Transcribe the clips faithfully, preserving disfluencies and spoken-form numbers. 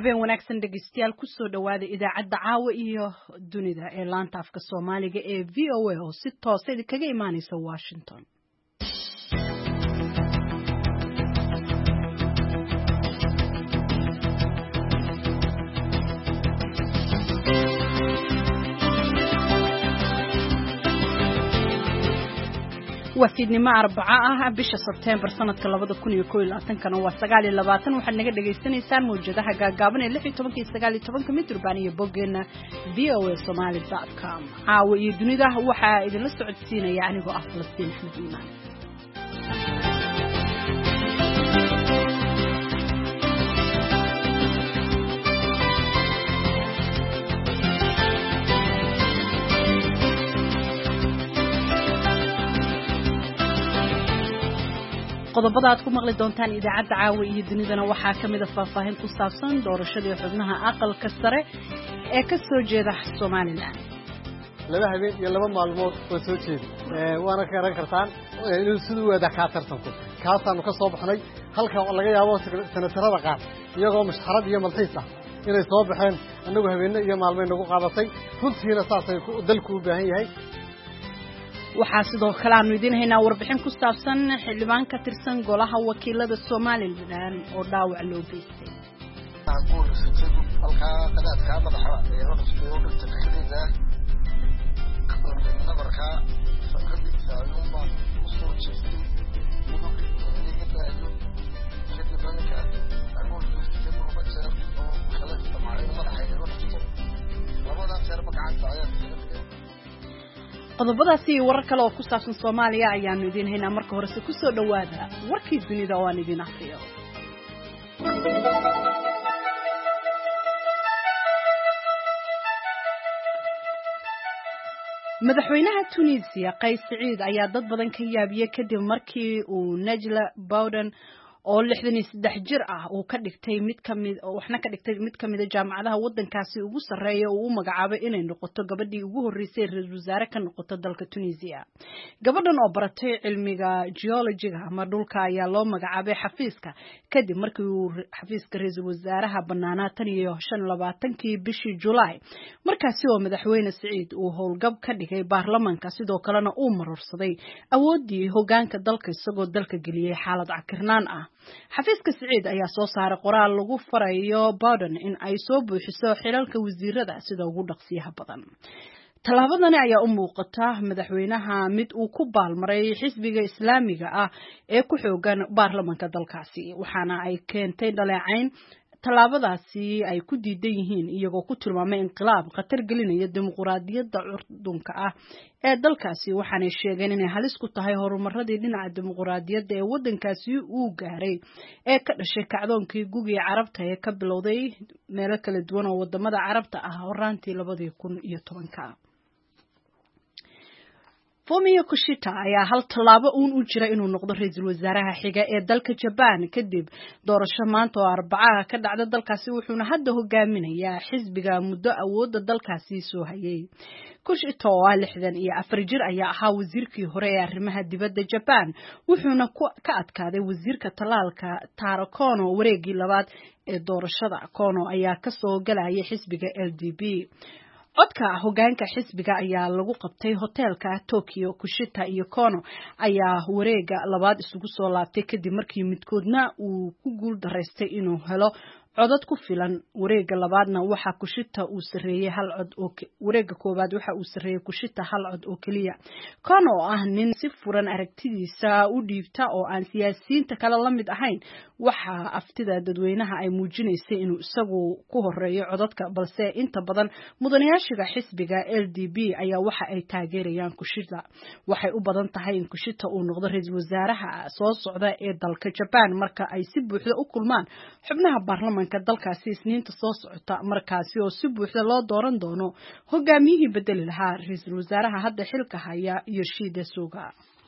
habeen wanaagsan dhageystayaal ku soo dhawaada idaacadda caawa iyo dunida ee laanta afka Soomaaliga ee V O A oo si toos ah kaga imaanaysa Washington. وفيدني مع أربعة بيش سبتمبر سنة كلابد كوني كل لاتن كانوا وسجالي لباتن وحنا قد جيستني سان موجودة حاجة قابلنا اللي في طبعا كي سجالي طبعا كمية ربانية بوجنا في أو سومالي دوت كوم عاو يدني ده هو حا إذا لسه عدسينا يعني هو فلسطين إحنا إيمان qodobada aad ku maqli doontaan idaacadda caawa iyo dunidana waxaa kamid ah faahfaahin ku saabsan doorashadii xubnaha aqalka sare ee ka soo jeeda Soomaaliland. laba habeen iyo laba maalmood oo soo jeeda ee waana ka garan kartaan inuu sidoo wada ka tartanto kaasaan ka soo baxnay halka laga yaabo sanatarada qaar iyagoo mashxarad iyo malxiis ah inay soo baxeen anagu habeen iyo maalmo nagu qaadatay runtiina saasay dalku u baahan yahay. waxaa sidoo kale aanu idin haynaa warbixin ku saabsan xildhibaan ka tirsan golaha wakiilada Soomaaliland oo dhaawac loo geystay. qodobadaasi warar kale oo ku saabsan Soomaaliya ayaanu idin haynaa marka hore ku soo dhawaada warkii dunida oo aan idin akhriyo. madaxweynaha Tunisia Qays Saciid ayaa dad badan ka yaabiyay kadib markii uu Najla Bowden oo lixdan iyo saddex jir ah uu ka dhigtay mid kamid oo waxna ka dhigtay mid kamid ah jaamacadaha wadankaasi ugu sareeya oo uu magacaabay inay noqoto gabadhii ugu horeysay ra'iisul wasaare ka noqoto dalka Tunisia. gabadhan oo baratay cilmiga geologiga ama dhulka ayaa loo magacaabay xafiiska kadib markii uu xafiiska ra'iisul wasaaraha banaanaa tan iyo shan iyo labaatankii bishii July markaasi oo madaxweyne Saciid uu howlgab ka dhigay baarlamaanka sidoo kalena uu marorsaday awoodii hoggaanka dalka isagoo dalka geliyay xaalad cakirnaan ah. xafiiska Saciid ayaa soo saaray qoraal lagu farayo Bowden in ay soo buuxiso xilalka wasiirada sida ugu dhaqsiyaha badan. talaabadani ayaa u muuqata madaxweynaha mid uu ku baalmaray xisbiga Islaamiga ah ee ku xoogan baarlamaanka dalkaasi waxaana ay keentay dhaleecayn talaabadaasi ay ku diidan yihiin iyagoo ku tilmaamay inqilaab khatar gelinaya dimuqraadiyadda curdunka ah ee dalkaasi waxaana sheegeen inay halis ku tahay horumaradii dhinaca dimuqraadiyadda ee wadankaasi uu gaaray ee ka dhashay kacdoonkii gugi carabta ee ka bilowday meelo kala duwan oo wadamada carabta ah horaantii labada kun iyo tobanka. Fumio Kishida ayaa hal talaabo uun u jira inuu noqdo ra'iisul wasaaraha xiga ee dalka Japan kadib doorasho maanta oo Arbacaha ka dhacda dalkaasi wuxuuna hadda hogaaminayaa xisbiga muddo awoodda dalkaasi soo hayay. Kishida oo lixdan iyo afar jir ayaa ahaa wasiirkii hore ee arrimaha dibadda Japan wuxuuna ka adkaaday wasiirka talaalka Taro Kono wareegii labaad ee doorashada. Kono ayaa ka soo galayay xisbiga L D P. codka hoggaanka xisbiga ayaa lagu qabtay hotelka Tokyo. Kishida iyo Kono ayaa wareega labaad isugu soo laabtay kadib markii midkoodna uu ku guul dareystay inuu helo codad ku filan. wareega labaadna waxa Kishida uu sareeyay hal cod oo wareega koobaad waxa uu sareeyay Kishida hal cod oo kaliya. Kono oo ah nin si furan aragtidiisa u dhiibta oo aan siyaasiyiinta kale la mid ahayn waxa aftida dadweynaha ay muujinaysay inuu isagu ku horeeyo codadka balse inta badan mudanayaasha xisbiga L D P ayaa waxa ay taageerayaan Kishida. waxay u badan tahay in Kishida uu noqdo ra'iisul wasaaraha soo socda ee dalka Japan marka ay si buuxda u kulmaan xubnaha baarlamaanka dalkaasi Isniinta soo socota markaasi oo si buuxda loo dooran doono hogaamiyihii bedeli lahaa ra'iisul wasaaraha hadda xilka haya Yoshihide Suga.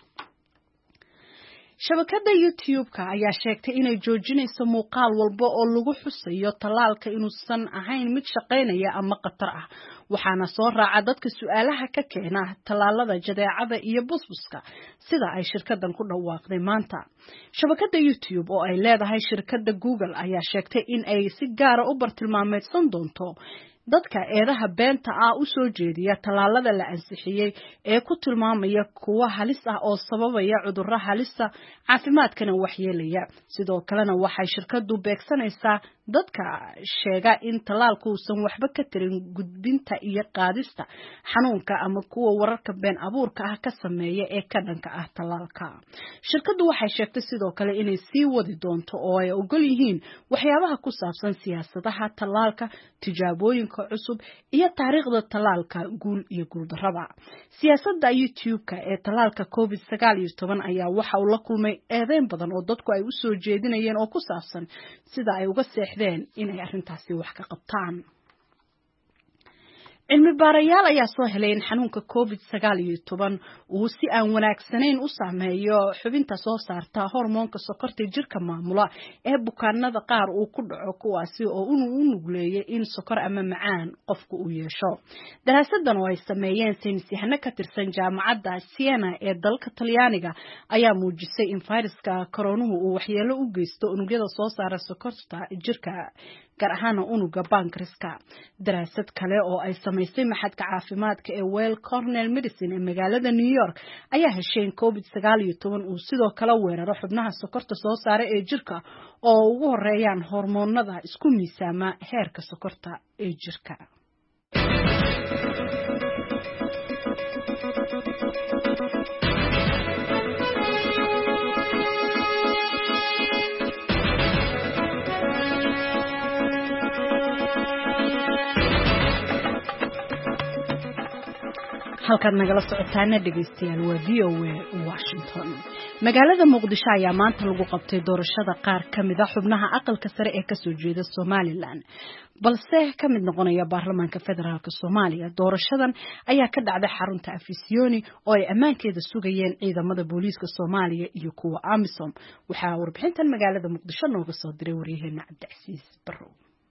shabakada YouTube-ka ayaa sheegtay inay joojinayso muuqaal walba oo lagu xusayo talaalka inuusan ahayn mid shaqeynaya ama qatar ah waxaana soo raaca dadka su'aalaha ka keena tallaalada jadeecada iyo busbuska sida ay shirkadan ku dhawaaqday maanta. Shabakada YouTube oo ay leedahay shirkadda Google ayaa sheegtay in ay si gaar ah u bartilmaameedsan doonto dadka eedaha beenta ah u soo jeediya tallaalada la ansixiyay ee ku tilmaamaya kuwa halis ah oo sababaya cudurro halisa caafimaadkana waxyeelaya. Sidoo kalena waxay shirkadu beegsanaysaa dadka sheega in tallaalku uusan waxba ka tarin gudbinta iyo qaadista xanuunka ama kuwa wararka been abuurka ah ka sameeya ee ka dhanka ah tallaalka. Shirkadu waxay sheegtay sidoo kale inay sii wadi doonto oo ay ogol yihiin waxyaabaha ku saabsan siyaasadaha tallaalka, tijaabooyinka cusub iyo taariikhda tallaalka guul iyo guul darraba. Siyaasadda YouTube-ka ee tallaalka COVID sagaal iyo toban ayaa waxa uu la kulmay eedeyn badan oo dadku ay u soo jeedinayeen oo ku saabsan sida ay uga seexdeen inay arrintaasi wax ka qabtaan. Cilmi baarayaal ayaa soo helay in xanuunka COVID sagaal iyo toban uu si aan wanaagsanayn u saameeyo xubinta soo saarta hormoonka sokorta jirka maamula ee bukaanada qaar uu ku dhaco kuwaasi oo uu u nugleeyay in sokor ama macaan qofku uu yeesho. Daraasadan oo ay sameeyeen saynisyahano ka tirsan jaamacadda Siena ee dalka Talyaaniga ayaa muujisay in fayraska koronuhu uu waxyeelo u geysto unugyada soo saara sokorta jirka gaar ahaan unuga pancreaska. Daraasad kale oo ay samaysay maxadka caafimaadka ee Weill Cornell Medicine ee magaalada New York ayaa heshay in COVID sagaal iyo toban uu sidoo kale weeraro xubnaha sokorta soo saara ee jirka oo ugu horeeyaan hormoonada isku miisaama heerka sokorta ee jirka. halkaad nagala socotaana dhageystayaal waa V O A Washington. Magaalada Muqdisho ayaa maanta lagu qabtay doorashada qaar kamid ah xubnaha aqalka sare ee ka soo jeeda Somaliland balse ka mid noqonaya baarlamaanka federaalka Soomaaliya. Doorashadan ayaa ka dhacday xarunta Afisiyoni oo ay ammaankeeda sugayeen ciidamada booliiska Soomaaliya iyo kuwa AMISOM. Waxaa warbixintan magaalada Muqdisho nooga soo diray wariyaheenna Cabdicasiis Barrow.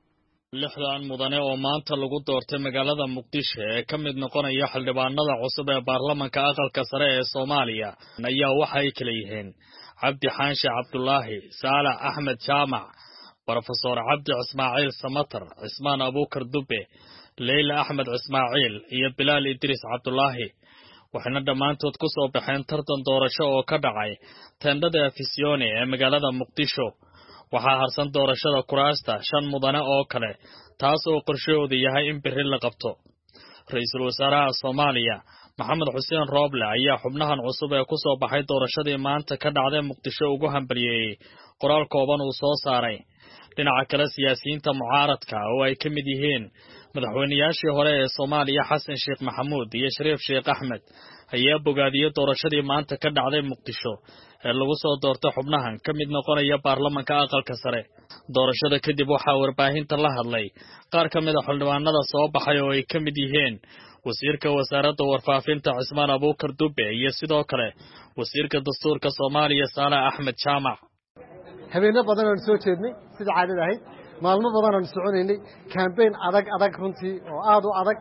lixdan mudane oo maanta lagu doortay magaalada Muqdisho ee ka mid noqonaya xildhibaanada cusub ee baarlamaanka aqalka sare ee Soomaaliya ayaa waxay kala yihiin Cabdi Xaanshe Cabdullaahi, Saalax Axmed Jaamac, Professor Cabdi Ismaaciil Samatar, Cismaan Abuukar Dube, Leyla Axmed Ismaaciil iyo Bilaal Idris Cabdullaahi. waxayna dhammaantood ku soo baxeen tartan doorasho oo ka dhacay teendhada Afisiyoni ee magaalada Muqdisho. waxaa harsan doorashada kuraasta shan mudane oo kale taas oo qorshahoodu yahay in berri la qabto. Ra'iisul Wasaaraha Soomaaliya Maxamed Xuseen Rooble ayaa xubnahan cusub ee ku soo baxay doorashadii maanta ka dhacday Muqdisho ugu hambalyeeyay qoraal kooban uu soo saaray. dhinaca kale siyaasiyiinta mucaaradka oo ay ka mid yihiin madaxweynayaashii hore ee Soomaaliya Xasan Sheekh Maxamuud iyo Shariif Sheekh Axmed ayaa bogaadiyay doorashadii maanta ka dhacday Muqdisho ee lagu soo doortay xubnahan ka mid noqonaya baarlamaanka aqalka sare. doorashada kadib waxaa warbaahinta la hadlay qaar ka mid ah xildhibaanada soo baxay oo ay ka mid yihiin wasiirka wasaaradda warfaafinta Cismaan Abuukar Dube iyo sidoo kale wasiirka dastuurka Soomaaliya Saalax Axmed Jaamac. habeeno badan oo soo jeednay sida caadada ahayd maalmo badan oo soconaynay campaign adag adag runtii oo aad u adag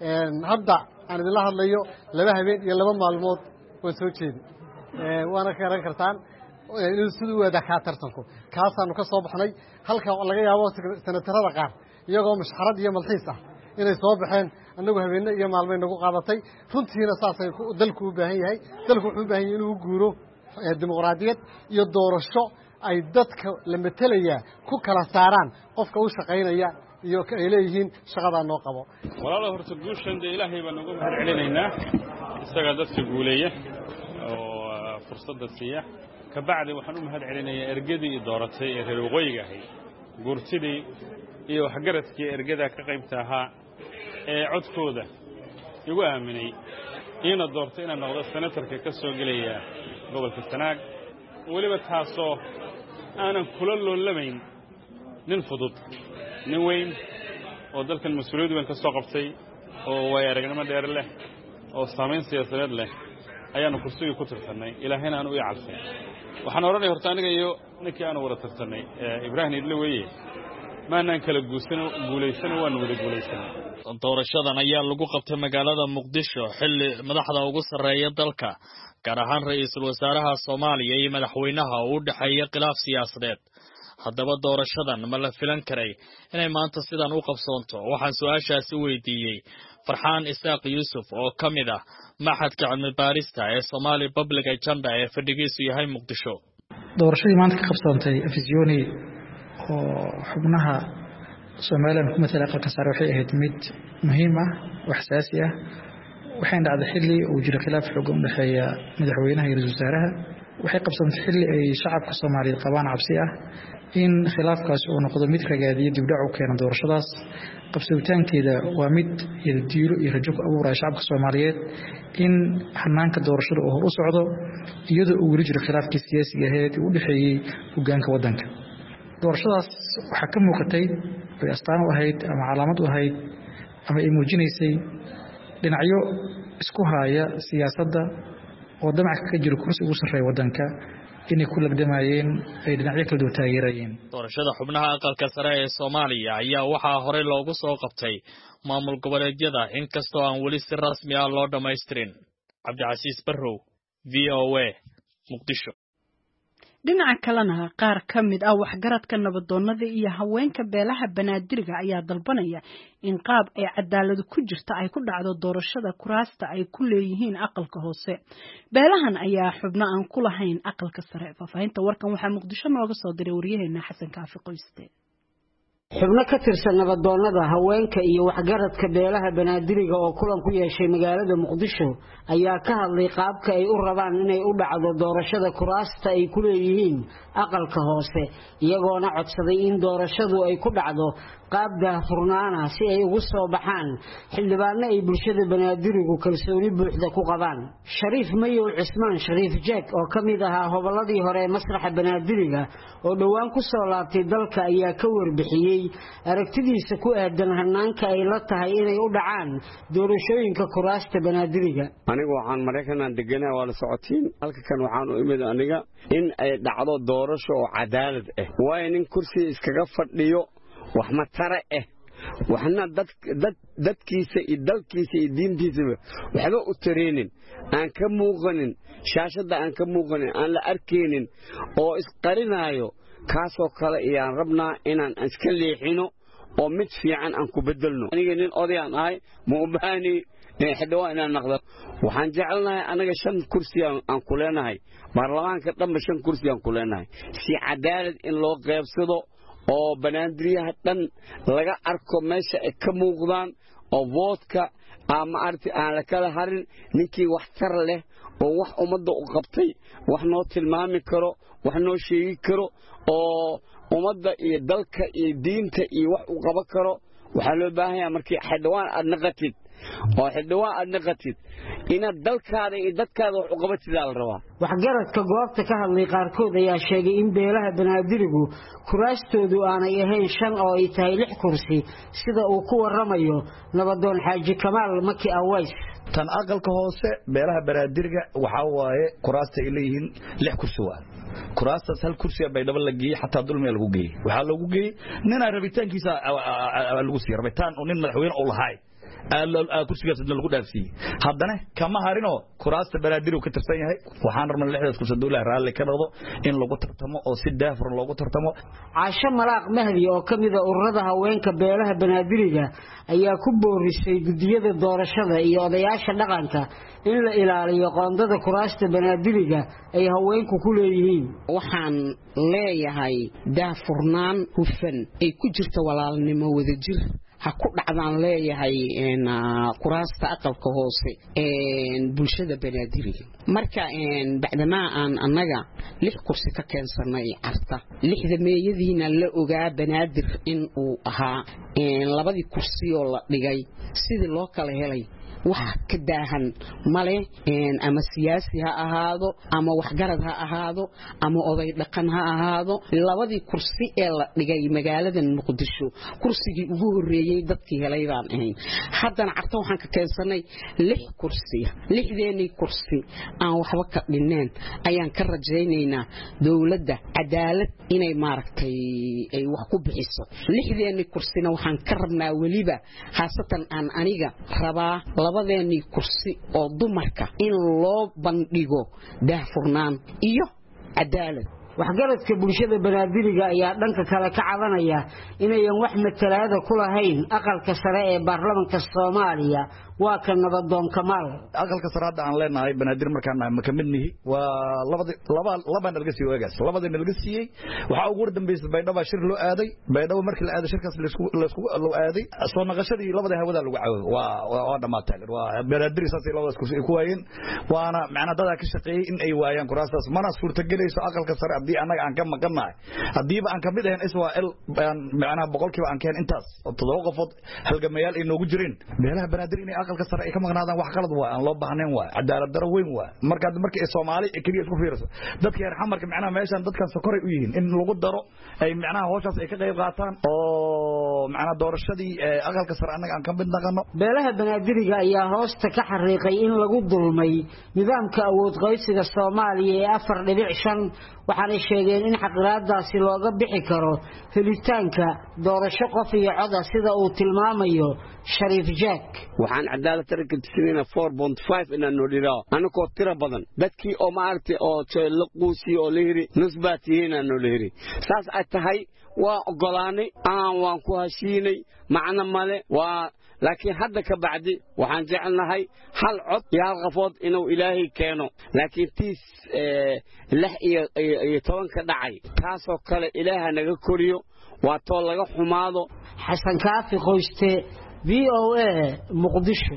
hadda aan idinla hadlayo laba habeen iyo laba maalmood oo soo jeeday waana ka garan kartaan inuu sidoo wada ka tartanku kaasaanu ka soo baxnay halka laga yaabo senatarada qaar iyagoo mashxarad iyo malxiis ah inay soo baxeen anagu habeeno iyo maalmo nagu qaadatay runtiina saasay dalku u baahan yahay dalku wuxuu u baahan yahay inuu guuro dimuqraadiyad iyo doorasho ay dadka la metelaya ku kala saaraan qofka uu shaqeynaya iyo ay leeyihiin shaqada noo qabo. walaalaha horta guushan Ilaahay baan ugu mahad celinaynaa isaga dadka guuleeya oo fursada siiya ka bacdi waxaan u mahad celinayaa ergadii dooratay ee reer waqooyiga ahay guurtidii iyo waxgaradkii ergada ka qaybta ahaa ee codkooda igu aaminay ina doortay inaan noqdo senatarka ka soo galaya gobolka Sanaag waliba taasoo aanan kula loolamayn nin fudud nin weyn oo dalkan mas'uuliyad weyn ka soo qabtay oo way aragnimo dheer leh oo saameyn siyaasadeed leh ayaanu kursiga ku tartanay ilaahayna aan u yacalfay waxaan oranayaa horta aniga iyo ninkii aan wada tartanay Ibrahim Idle weeye maanaan kala guusan guulaysan waan wada guulaysan doorashadan ayaa lagu qabtay magaalada Muqdisho xilli madaxda ugu sareeya dalka gaar ahaan ra'iisul wasaaraha Soomaaliya iyo madaxweynaha uu dhaxeeyay khilaaf siyaasadeed haddaba doorashadan ma la filan karay inay maanta sidan u qabsoonto waxaan su'aashaasi weydiiyay Farxaan Isaaq Yuusuf oo kamid ah maxadka cilmi baarista ee Somali Public Agenda ee fadhigiisu yahay Muqdisho doorashadii maanta ka qabsoontay afisyooni oo xubnaha Soomaaliland ku matala aqalka sare waxay ahayd mid muhiim ah oo xasaasi ah waxaan dhacday xilli uu jiro khilaaf xoog u dhaxeeya madaxweynaha iyo ra'iisul wasaaraha waxay qabsoontay xilli ay shacabka Soomaaliyeed qabaan cabsi ah in khilaafkaas uu noqdo mid ragaadiya dib dhac u keena doorashadaas qabsootaankeeda waa mid yadiilo iyo rajo ku abuuraya shacabka Soomaaliyeed in hanaanka doorashada uu hor u socdo iyadoo uu weli jiro khilaafkii siyaasiga ahayd u dhaxeeyay hoggaanka waddanka doorashadaas waxa ka muuqatay ay astaan u ahayd ama calaamad u ahayd ama ay muujinaysay dhinacyo isku haya siyaasadda oo damac ka jiro kursi ugu sareeya waddanka inay ku lagdamayeen ay dhinacyo kala duwan taageerayeen doorashada xubnaha aqalka sare ee Soomaaliya ayaa waxaa hore loogu soo qabtay maamul goboleedyada inkastoo aan weli si rasmi ah loo dhameystirin Cabdicasiis Barrow V O A Muqdisho dhinaca kalena qaar ka mid ah waxgaradka nabadoonnada iyo haweenka beelaha banaadiriga ayaa dalbanaya in qaab ay cadaalad ku jirta ay ku dhacdo doorashada kuraasta ay ku leeyihiin aqalka hoose beelahan ayaa xubno aan ku lahayn aqalka sare faafahinta warkan waxaa Muqdisho nooga soo diray wariyaheena Xasan Kaafi Qoyste xubno ka tirsan nabadoonnada haweenka iyo waxgaradka beelaha banaadiriga oo kulan ku yeeshay magaalada Muqdisho ayaa ka hadlay qaabka ay u rabaan inay u dhacdo doorashada kuraasta ay ku leeyihiin aqalka hoose iyagoona codsaday in doorashadu ay ku dhacdo qaab daahfurnaana si ay ugu soo baxaan xildhibaano ay bulshada banaadirigu kalsooni buuxda ku qabaan Shariif Mayow Cismaan Shariif Jack oo kamid ahaa hobolladii hore masraxa banaadiriga oo dhawaan ku soo laabtay dalka ayaa ka warbixiyay aragtidiisa ku aadan hanaanka ay la tahay inay u dhacaan doorashooyinka kuraasta banaadiriga anigu waxaan Mareykanka deganaa wala socotiin halka kan waxaan u imid aniga in ay dhacdo doorasho oo cadaalad ah waa in kursi iskaga fadhiyo wax ma tare ah waxna dad dad dadkiisa iyo dalkiisa iyo diintiisa waxba u tareenin aan ka muuqanin shaashada aan ka muuqanin aan la arkeenin oo isqarinayo kaasoo kale iyaan rabnaa inaan iska leexino oo mid fiican aan ku bedelno aniga nin odayaan ahay ma u baahani xidhawaan inaan naqdo waxaan jecelnahay anaga shan kursi aan ku leenahay baarlamaanka dhanba shan kursi aan ku leenahay si cadaalad in loo qaybsado oo banaadiriyaha dhan laga arko meesha ay ka muuqdaan oo voodka ama arti aan la kala harin ninkii wax tar leh oo wax ummadda u qabtay wax noo tilmaami karo wax noo sheegi karo oo ummadda iyo dalka iyo diinta iyo wax u qaban karo waxaa loo baahan yahay markii xidhawaan aad naqatid oo xidhawaan aad naqatid inaad dalkaada iyo dadkaada wax u qabatid la rabaa waxgaradka goobta ka hadlay qaarkood ayaa sheegay in beelaha banaadirigu kuraastoodu aanay ahayn shan oo ay tahay lix kursi sida uu ku waramayo nabadoon Xaaji Kamaal Maki Aways tan aqalka hoose beelaha banaadiriga waxa waaye kuraasta ay leeyihiin lix kursi waa kuraasta hal kursi bay dhab la geeyay xataa dulmiga lagu geeyay waxa lagu geeyay nina rabitaankiisa lagu sii rabitaan oo nin madaxweyne oo lahaay kursigaas lagu dhaafsiiyay haddana kama harino kuraasta banaadirigu ka tirsan yahay waxaan rabnaa lixdaas kursi dawladda raalli ka noqdo in lagu tartamo oo si daafur loogu tartamo Caasha Malaaq Mahdi oo kamid ah ururada haweenka beelaha banaadiriga ayaa ku boorisay gudiyada doorashada iyo odayaasha dhaqanka in la ilaaliyo qoondada kuraasta banaadiriga ay haweenku ku leeyihiin waxaan leeyahay daafurnaan hufan ay ku jirto walaalnimo wadajir ha ku dhacdaan leeyahay in kuraasta aqalka hoose ee bulshada banaadiriga marka in bacdama aan anaga lix kursi ka keensanay carta lixda meeyadiina la ogaa banaadir in uu ahaa in labadii kursi oo la dhigay sidii loo kala helay wax ka daahan male ama siyaasi ha ahaado ama waxgarad ha ahaado ama oday dhaqan ha ahaado labadii kursi ee la dhigay magaalada Muqdisho kursigii ugu horeeyay dadkii helay baan ahayn haddana carta waxaan ka keensanay lix kursi lixdeeni kursi aan waxba ka dhineen ayaan ka rajaynaynaa dawladda cadaalad inay maaragtay ay wax ku bixiso lixdeeni kursina waxaan ka rabnaa waliba haasatan aan aniga rabaa labadeeni kursi oo dumarka in loo bandhigo daahfurnaan iyo cadaalad waxgaradka bulshada banaadiriga ayaa dhanka kale ka cabanaya inayan wax matalaada ku lahayn aqalka sare ee baarlamaanka Soomaaliya waa kan nabadoon Kamaal aqalka sare hadda aan leenahay banaadir markaan ma ka midnihi waa labada laba laba laga sii wagaas labada laga siiyay waxa ugu dambeysay baydhabo shir loo aaday baydhabo markii la aaday shirkaas la isku la isku loo aaday soo naqashadii labada hawada lagu caawiyo waa waa dhamaatay waa banaadir saasi labada isku ku waayeen waana macna dad ka shaqeeyay in ay waayaan kuraasaas mana suurta galayso aqalka sare hadii anaga aan ka maqanahay hadiiba aan ka mid ahayn Israel macna boqolkiiba aan keen intaas todoba qofood halgamayaal ay noogu jireen meelaha banaadir inay aqalka sare ay ka maqnaadaan wax qalad waa aan loo baahnayn waa cadaalad daro weyn waa marka markii Soomaali kaliya isku fiirso dadka yar xamarka macna meeshan dadkan sokoray u yihiin in lagu daro ay macna hawshaas ay ka qayb qaataan oo macna doorashadii aqalka sare anaga aan ka mid naqano beelaha banaadiriga ayaa hoosta ka xariiqay in lagu dulmay nidaamka awood qaybsiga Soomaaliya ee afar dhibic shan waxaana sheegeen in xaqiraadaasi looga bixi karo helitaanka doorasho qof iyo cod sida uu tilmaamayo Shariif Jack waxaan cadaalad tarka tisniina four point five inaan noo dhiraa anako tira badan dadkii oo maartay oo la quusi oo leeri nusbaatiina noo leeri saas ay tahay waa ogolaanay aan waan ku hashiinay macna male waa laakiin hadda ka bacdi waxaan jecelnahay hal cod iyo hal qafood inuu ilaahay keeno laakiin tiis lix iyo toban ka dhacay taasoo kale ilaaha naga koriyo waa too laga xumaado xasan kaafi qoyste V O A Muqdisho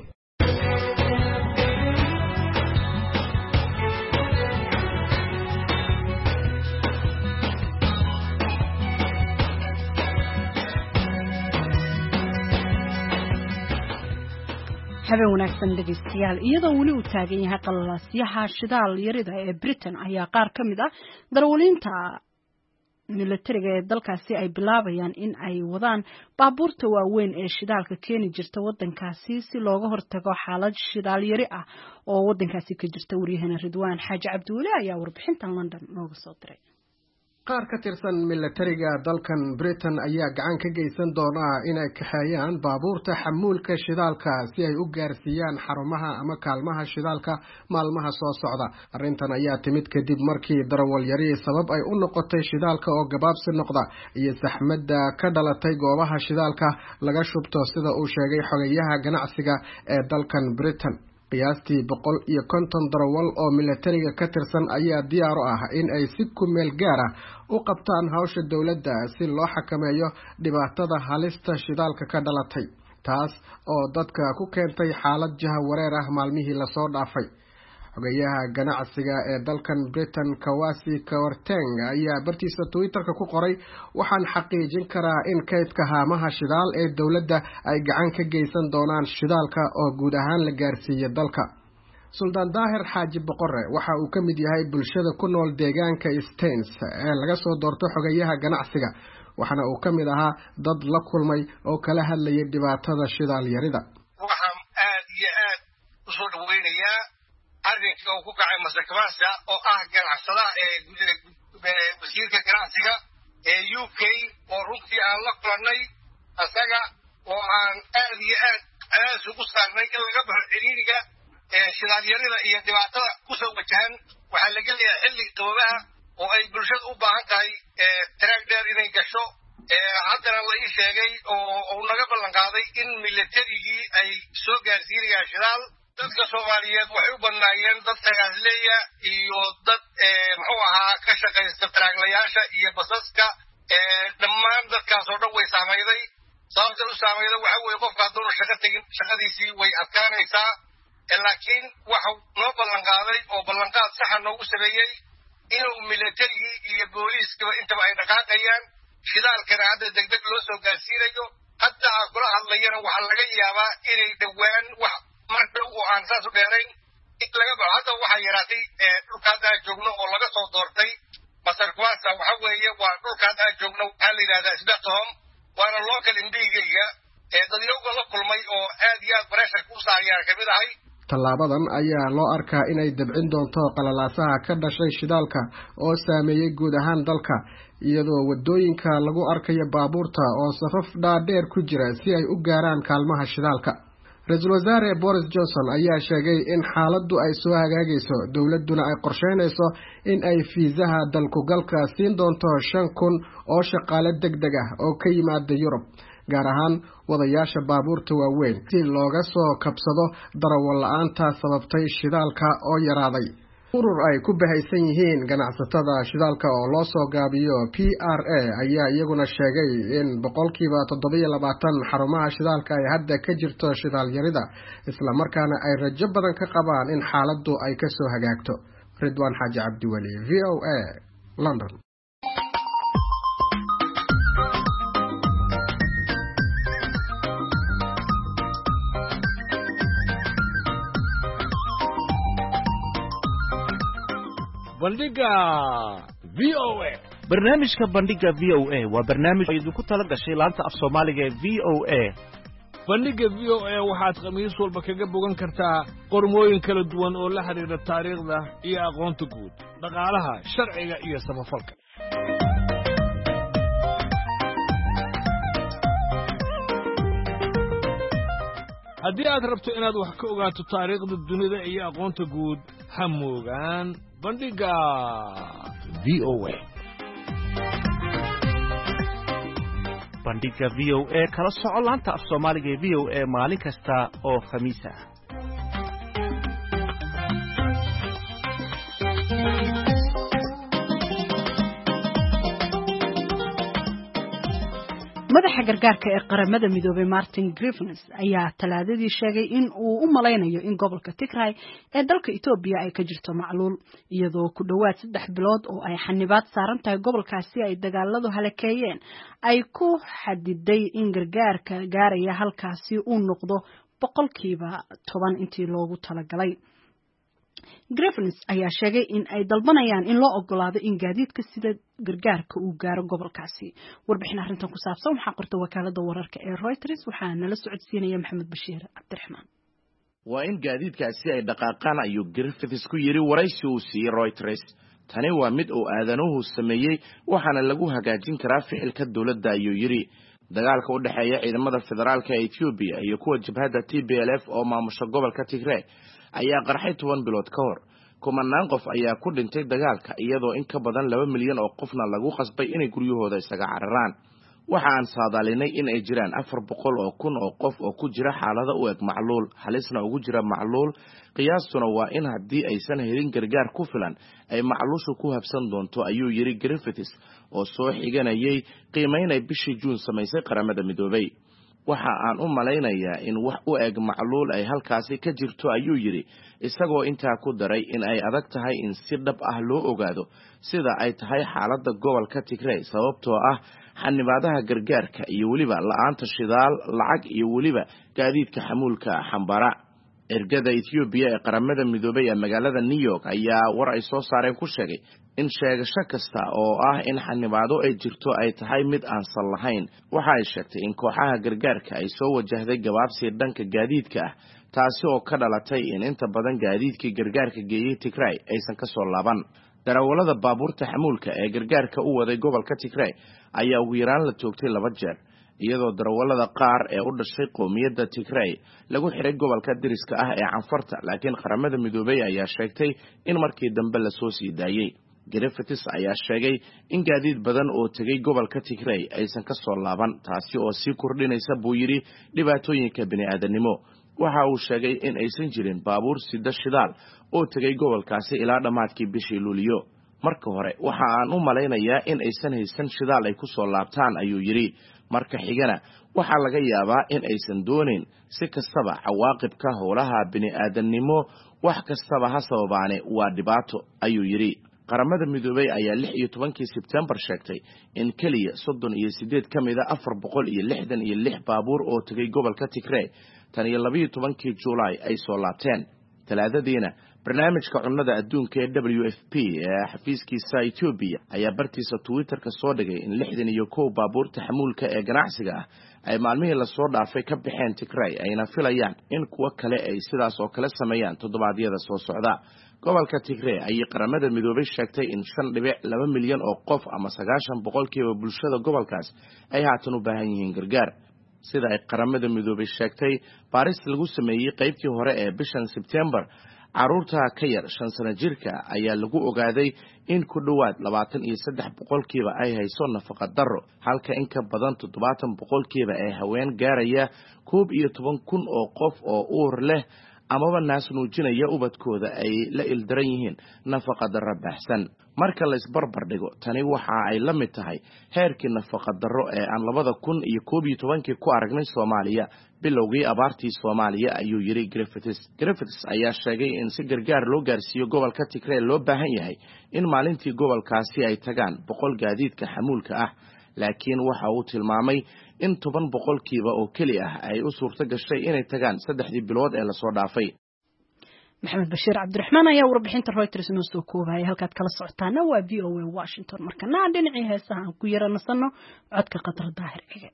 habeen wanaagsan dhageystayaal iyadoo wali uu taagan yahay qalalaasyaha shidaal yarida ee Britain ayaa qaar ka mid ah darwaliinta militariga ee dalkaasi ay bilaabayaan in ay wadaan baabuurta waaweyn ee shidaalka keeni jirta wadankaasi si looga hortago xaalad shidaal yari ah oo wadankaasi ka jirta wariyahana Ridwaan Xaaji Cabduule ayaa warbixintan London nooga soo diray qaar ka tirsan militariga dalkan Britain ayaa gacan ka geysan doona inay kaxeeyaan baabuurta xamuulka shidaalka si ay u gaarsiiyaan xarumaha ama kaalmaha shidaalka maalmaha soo socda arrintan ayaa timid kadib markii darawal yari sabab ay u noqotay shidaalka oo gabaabsi noqda iyo saxmadda ka dhalatay goobaha shidaalka laga shubto sida uu sheegay xogayaha ganacsiga ee dalkan Britain qiyaastii boqol iyo konton darawal oo militariga ka tirsan ayaa diyaar u ah in ay si ku meel gaar ah u qabtaan hawsha dawladda si loo xakameeyo dhibaatada halista shidaalka ka dhalatay taas oo dadka ku keentay xaalad jahawareer ah maalmihii la soo dhaafay xogayaha ganacsiga ee dalkan Britain Kawasi Kawarteng ayaa bartiisa Twitter-ka ku qoray waxaan xaqiijin karaa in kaydka haamaha shidaal ee dawladda ay gacan ka geysan doonaan shidaalka oo guud ahaan la gaarsiiyo dalka Sultan Daahir Xaaji Boqore waxa uu ka mid yahay bulshada ku nool deegaanka Staines ee laga soo doorto xogayaha ganacsiga waxana uu ka mid ahaa dad la kulmay oo kala hadlayay dhibaatada shidaal yarida waxaan aad iyo aad u soo dhaweynayaa arrinka uu ku kacay masakamaasa oo ah ganacsadaha ee wasiirka ganacsiga ee U K oo runtii aan la kulannay asaga oo aan aad iyo aad aas ugu saarnay in laga baxo ciriiriga shidaalyarida iyo dhibaatada kusoo wajahan waxaa laga leeyahay xilli qababaha oo ay bulshada u baahan tahay taraag dheer inay gasho haddana la ii sheegay oo uu naga ballan qaaday in militarigii ay soo gaarsiinayaan shidaal dadka Soomaaliyeed waxay u badnaayeen dad tagaasleeya iyo dad muxuu ahaa ka shaqaysta taraaglayaasha iyo basaska dhammaan dadkaas oo dhan way saamayday sababta u saamayda waxa weeye qofka hadduu shaqo tegin shaqadiisii way adkaanaysaa laakiin waxa noo ballan qaaday oo ballanqaad saxa noogu sameeyey inuu militarigii iyo booliiskaba intaba ay dhaqaaqayaan shidaalkana hadda degdeg loo soo gaarsiinayo hadda aan kula hadlayana waxaa laga yaabaa inay dhowaan wax mar dhow oo aan saas u dheerayn in laga baxo hadda waxaa yaraatay dhulka hadda aan joogno oo laga soo doortay masarkuwaasa waxa weeye waa dhulka hadda aan joogno waxaa la yidhahdaa sbetohom waana local indhigayga dadyowga la kulmay oo aad iyo aad bareesharka u saarayaan kamid ahay tallaabadan ayaa loo arkaa inay dabcin doonto qalalaasaha ka dhashay shidaalka oo saameeyey guud ahaan dalka iyadoo wadooyinka lagu arkayo baabuurta oo safaf dhaadheer ku jira si ay u gaaraan kaalmaha shidaalka ra-iisul wasaare boris johnson ayaa sheegay in xaaladdu ay soo hagaagayso dowladduna ay qorsheynayso in ay fiisaha dalkugalka siin doonto shan kun oo shaqaale deg deg ah oo ka yimaada yurub gaar ahaan wadayaasha baabuurta waaweyn si looga soo kabsado darawal la-aanta sababtay shidaalka oo yaraaday urur ay ku bahaysan yihiin ganacsatada shidaalka oo loo soo gaabiyo P R A ayaa iyaguna sheegay in boqolkiiba toddobiyo labaatan xarumaha shidaalka ay hadda ka jirto shidaal yarida isla markaana ay rajo badan ka qabaan in xaaladdu ay ka soo hagaagto. Ridwaan Xaaji Cabdiwali, V O A, London. bandhiga V O A barnaamijka bandhiga V O A waa barnaamij idinku tala gashay laanta af Soomaaliga ee V O A bandhiga V O A waxaad khamiis walba kaga bogan kartaa qormooyin kala duwan oo la xiriira taariikhda iyo aqoonta guud dhaqaalaha sharciga iyo samafalka haddii aad rabto inaad wax ka ogaato taariikhda dunida iyo aqoonta guud ha moogaan bandhiga V O A bandhiga V O A kala soco laanta af Soomaaliga ee V O A maalin kasta oo khamiis ah madaxa gargaarka ee qaramada midoobay Martin Griffiths ayaa talaadadii sheegay in uu u maleynayo in gobolka Tigray ee dalka Itoobiya ay ka jirto macluul iyadoo ku dhawaad saddex bilood oo ay xanibaad saaran tahay gobolkaasi ay dagaaladu halakeeyeen ay ku xadiday in gargaarka gaaraya halkaasi uu noqdo boqolkiiba toban intii loogu talagalay. Griffiths ayaa sheegay in ay dalbanayaan in loo ogolaado in gaadiidka sida gargaarka uu gaaro gobolkaasi. Warbixin arrintan ku saabsan waxaa qortay wakaalada wararka ee Reuters waxaa nala socodsiinaya Maxamed Bashiir Cabdiraxmaan. waa in gaadiidkaasi ay dhaqaaqaan ayuu Griffiths ku yiri waraysi uu siiyay Reuters. tani waa mid uu aadanuhu sameeyay waxaana lagu hagaajin karaa ficilka dawladda ayuu yiri. dagaalka u dhaxeeya ciidamada federaalka ee Ethiopia iyo kuwa jabhadda T P L F oo maamusha gobolka Tigray ayaa qarxay toban bilood ka hor. kumanaan qof ayaa ku dhintay dagaalka iyadoo in ka badan laba milyan oo qofna lagu qasbay inay guryahooda isaga cararaan. waxa aan saadaalinay in ay jiraan afar boqol oo kun oo qof oo ku jira xaalada u eg macluul halisna ugu jira macluul qiyaastuna waa in haddii aysan helin gargaar ku filan ay macluushu ku habsan doonto ayuu yiri Griffiths oo soo xiganayay qiimeynay bishii Juun samaysay qaramada midoobay. waxa aan u malaynayaa in wax u eg macluul ay halkaasi ka jirto ayuu yiri isagoo intaa ku daray in ay adag tahay in si dhab ah loo ogaado sida ay tahay xaaladda gobolka Tigray sababtoo ah xanibaadaha gargaarka iyo waliba la'aanta shidaal lacag iyo waliba gaadiidka xamuulka xambara. ergada Ethiopia ee qaramada midoobay ee magaalada New York ayaa war ay soo saareen ku sheegay in sheegasho kasta oo ah in xanibaado ay jirto ay tahay mid aan sal lahayn. waxa ay sheegtay in kooxaha gargaarka ay soo wajahday gabaabsi dhanka gaadiidka ah taasi oo ka dhalatay in inta badan gaadiidkii gargaarka geeyay Tigray aysan ka soo laaban. darawalada baabuurta xamuulka ee gargaarka u waday gobolka Tigray ayaa ugu yaraan la toogtay laba jeer iyadoo darawalada qaar ee u dhashay qoomiyadda Tigray lagu xiray gobolka diriska ah ee Canfarta laakiin qaramada midoobay ayaa sheegtay in markii dambe la soo sii daayay. Griffiths ayaa sheegay in gaadiid badan oo tagay gobolka Tigray aysan ka soo laaban taasi oo sii kordhinaysa buu yiri dhibaatooyinka bini'aadanimo. waxa uu sheegay in aysan jirin baabuur sida shidaal oo tagay gobolkaasi ilaa dhamaadkii bishii Luulyo. marka hore waxa aan u malaynayaa in aysan haysan shidaal ay ku soo laabtaan ayuu yiri. marka xigana waxa laga yaabaa in aysan doonin si kastaba cawaaqibka howlaha bini'aadanimo wax kastaba ha sababaane waa dhibaato ayuu yiri. qaramada midoobay ayaa lix iyo tobankii sebtembar sheegtay in keliya soddon iyo sideed ka mid a afar boqol iyo lixdan iyo lix baabuur oo tegay gobolka Tigray tan iyo laba iyo tobankii Juulaay ay soo laabteen. talaadadiina barnaamijka cunnada adduunka ee W F P ee xafiiskiisa Ethiopia ayaa bartiisa Twitter-ka soo dhigay in lixdan iyo kow baabuur taxamuulka ee ganacsiga ah ay maalmihii la soo dhaafay ka baxeen Tigray ayna filayaan in kuwa kale ay sidaas oo kale sameeyaan toddobaadyada soo socda. gobolka Tigray ayay qaramada midoobay sheegtay in shan dhibic laba milyan oo qof ama sagaashan boqolkiiba bulshada gobolkaas ay haatan u baahan yihiin gargaar. sida ay qaramada midoobay sheegtay baaris lagu sameeyay qaybtii hore ee bishan September caruurta ka yar shan sano jirka ayaa lagu ogaaday in ku dhawaad labaatan iyo saddex boqolkiiba ay hayso nafaqa darro halka in ka badan toddobaatan boqolkiiba ay haween gaaraya koob iyo toban kun oo qof oo uur leh amaba naas nuujinaya ubadkooda ay la ildaran yihiin nafaqa darro baahsan. marka la isbarbar dhigo tani waxa ay la mid tahay heerkii nafaqa darro ee aan labada kun iyo koob iyo tobankii ku aragnay Soomaaliya bilowgii abaartii Soomaaliya ayuu yiri Griffiths. Griffiths ayaa sheegay in si gargaar loo gaarsiiyo gobolka Tigray loo baahan yahay in maalintii gobolkaasi ay tagaan boqol gaadiidka xamuulka ah, laakiin waxa uu tilmaamay in toban boqolkiiba oo keli ah ay u suurto gashay inay tagaan saddexdii bilood ee la soo dhaafay. maxamed bashiir cabdiraxmaan ayaa warbixinta Reuters noo soo koobay. halkaad kala socotaana waa V O A Washington. markana dhinacii heesaha aan ku yara nasano codka Qatar Daahir Cige.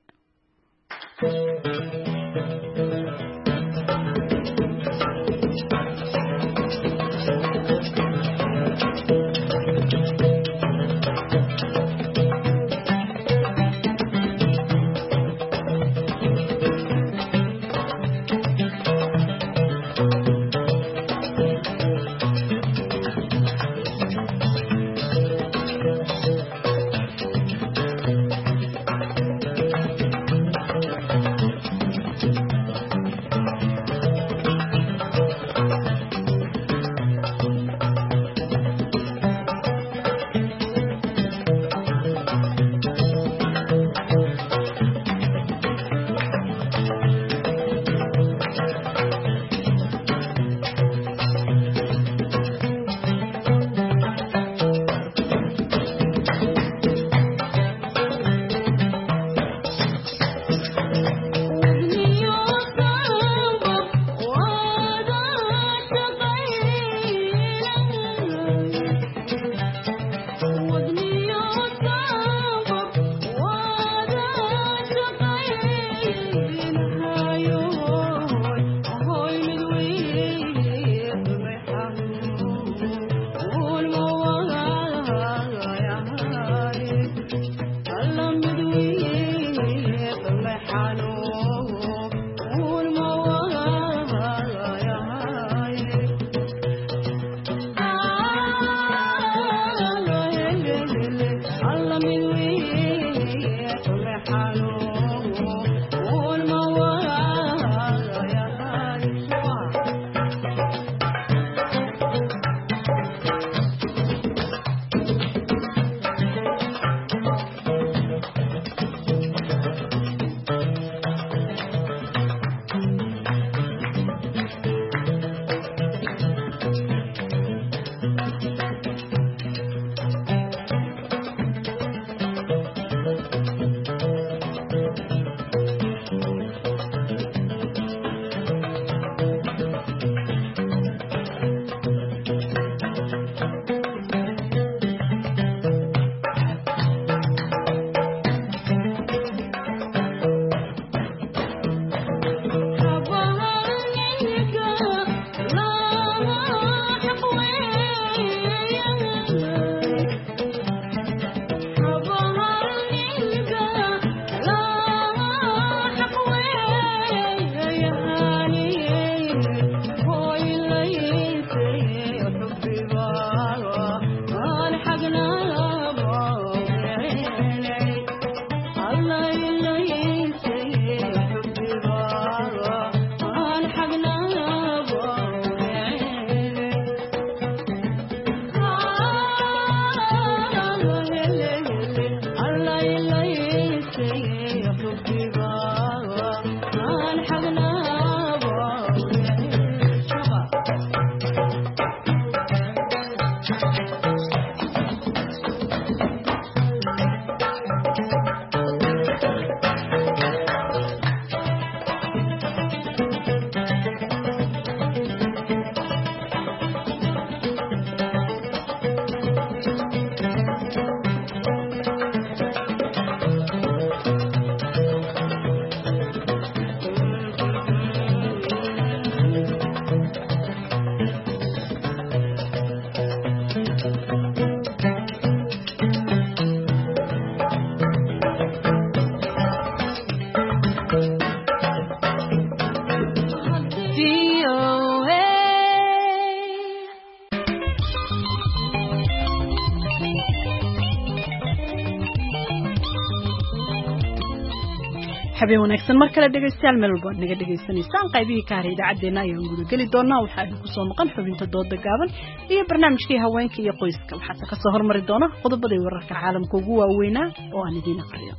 habeen wanaagsan mar kale dhageystayaal meel walba naga dhageysanaysaan qaybihii ka haray idaacadeena ayaan guda geli doonaa waxaa idinku soo maqan xubinta dooda gaaban iyo barnaamijkii haweenka iyo qoyska waxaase ka soo hormari doona qodobadii wararka caalamka ugu waaweynaa oo aan idiin aqriyo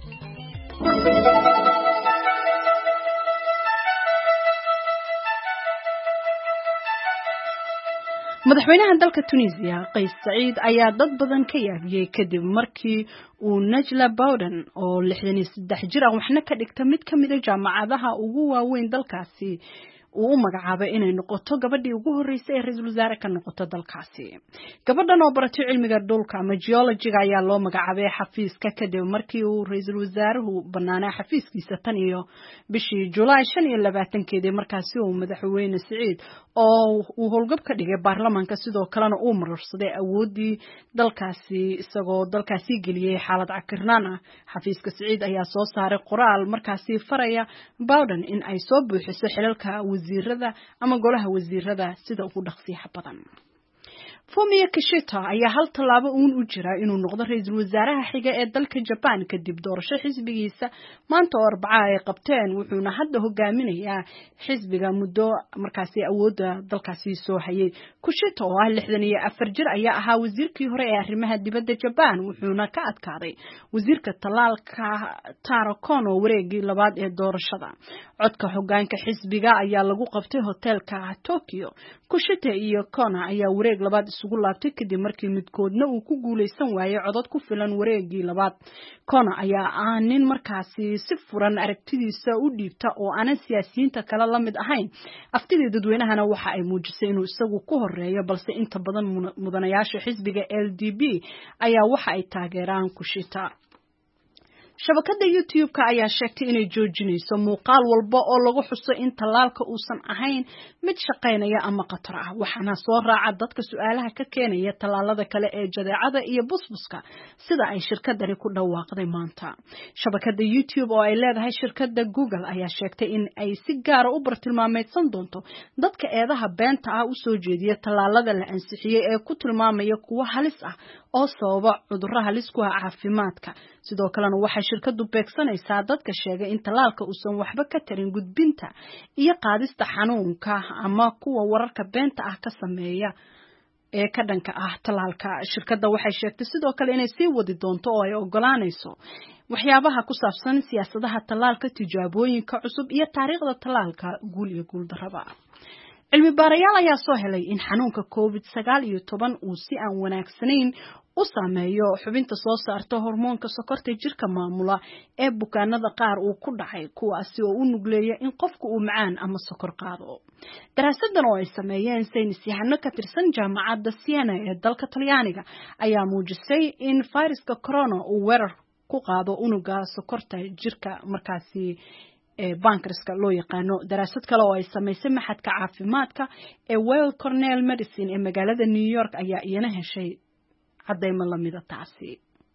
madaxweynaha dalka Tunisia Qays Saciid ayaa dad badan ka yaabiyay kadib markii uu Najla Bowden oo lixdan iyo saddex jir ah waxna ka dhigta mid ka mid ah jaamacadaha ugu waaweyn dalkaasi uu magacaabay inay noqoto gabadhii ugu horeysay ee ra'iisul wasaare ka noqoto dalkaasi gabadhan oo baratay cilmiga dhulka ama geology-ga ayaa loo magacaabay xafiiska kadib markii uu ra'iisul wasaaruhu banaanaa xafiiskiisa tan iyo bishii July shan iyo labaatan-keedii markaasi uu madaxweyne Saciid oo uu howlgab ka dhigay baarlamaanka sidoo kalena uu mararsaday awoodii dalkaasi isagoo dalkaasi geliyay xaalad cakirnaan ah xafiiska Saciid ayaa soo saaray qoraal markaasi faraya Bowden in ay soo buuxiso xilalka wasiirada ama golaha wasiirada sida ugu dhaqsiyaha badan Fumio Kishida ayaa hal talaabo uun u jira inuu noqdo ra'iisul wasaaraha xiga ee dalka Japan kadib doorasho xisbigiisa maanta oo Arbaca ay qabteen wuxuuna hadda hogaaminayaa xisbiga muddo markaasi awoodda dalkaasi soo hayay Kishida oo ah lixdan iyo afar jir ayaa ahaa wasiirkii hore ee arrimaha dibadda Japan wuxuuna ka adkaaday wasiirka talaalka Taro Kono wareegii labaad ee doorashada codka hoggaanka xisbiga ayaa lagu qabtay hotelka Tokyo Kishida iyo Kono ayaa wareeg labaad isugu laabtay kadib markii midkoodna uu ku guuleysan waayay codad ku filan wareegii labaad Kono ayaa ah nin markaasi si furan aragtidiisa u dhiibta oo aan siyaasiyiinta kale la mid ahayn aftidii dadweynahana waxa ay muujisay inuu isagu ku horeeyo balse inta badan mudanayaasha xisbiga L D P ayaa waxa ay taageeraan Kishida shabakada YouTube-ka ayaa sheegtay inay joojinayso muuqaal walba oo lagu xuso in talaalka uusan ahayn mid shaqeynaya ama qatar ah waxaana soo raaca dadka su'aalaha ka keenaya talaalada kale ee jadeecada iyo busbuska sida ay shirkadani ku dhawaaqday maanta shabakada YouTube oo ay leedahay shirkadda Google ayaa sheegtay in ay si gaar ah u bartilmaameedsan doonto dadka eedaha beenta ah u soo jeediya talaalada la ansixiyay ee ku tilmaamaya kuwa halis ah oo sababa cudurro halis ku ah caafimaadka sidoo kalena waxay shirkadu beegsanaysaa dadka sheegay in talaalka uusan waxba ka tarin gudbinta iyo qaadista xanuunka ama kuwa wararka beenta ah ka sameeya ee ka dhanka ah talaalka shirkadda waxay sheegtay sidoo kale inay sii wadi doonto oo ay ogolaanayso waxyaabaha ku saabsan siyaasadaha talaalka tijaabooyinka cusub iyo taariikhda talaalka guul iyo guul darraba cilmi baarayaal ayaa soo helay in xanuunka covid sagaal iyo toban uu si aan wanaagsanayn u saameeyo xubinta soo saarta hormoonka sokorta jirka maamula ee bukaanada qaar uu ku dhacay kuwaasi oo u nugleeya in qofku uu macaan ama sokor qaado daraasadan oo ay sameeyeen saynis yahano ka tirsan jaamacadda Siena ee dalka Talyaaniga ayaa muujisay in fayraska corona uu weerar ku qaado unuga sokorta jirka markaasi ee bankarska loo yaqaano daraasad kale oo ay sameysay maxadka caafimaadka ee Weill Cornell Medicine ee magaalada New York ayaa iyana heshay cadeymo la mid ah taasi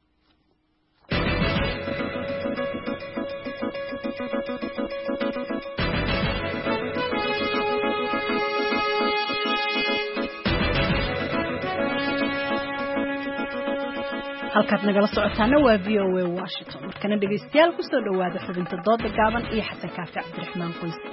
halkaad nagala socotaana waa V O A Washington markana dhageystayaal ku soo dhawaada xubinta dooda gaaban iyo xasan kaafi cabdiraxmaan qoyste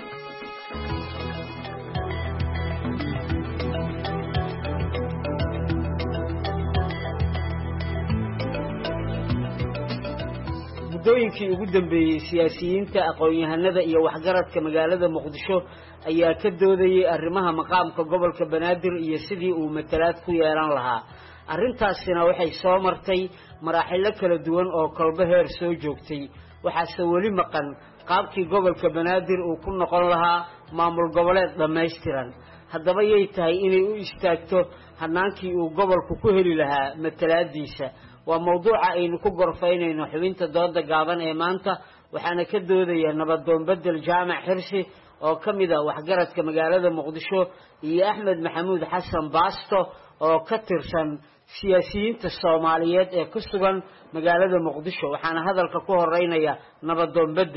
muddooyinkii ugu dambeeyey siyaasiyiinta aqoon-yahanada iyo waxgaradka magaalada muqdisho ayaa ka doodayay arrimaha maqaamka gobolka banaadir iyo sidii uu matalaad ku yeelan lahaa arrintaasina waxay soo martay maraaxilo kala duwan oo kolba heer soo joogtay waxaase weli maqan qaabkii gobolka banaadir uu ku noqon lahaa maamul goboleed dhammaystiran haddaba yay tahay inay u istaagto hanaankii uu gobolku ku heli lahaa matalaadiisa waa mawduuca aynu ku gorfaynayno xubinta dooda gaaban ee maanta waxaana ka doodaya nabadoon bedel jaamac xirsi oo ka mid ah waxgaradka magaalada muqdisho iyo axmed maxamuud xasan baasto oo ka tirsan siyaasiyiinta Soomaaliyeed ee ku sugan magaalada muqdisho waxaana hadalka ku horeynaya nabadoon bedel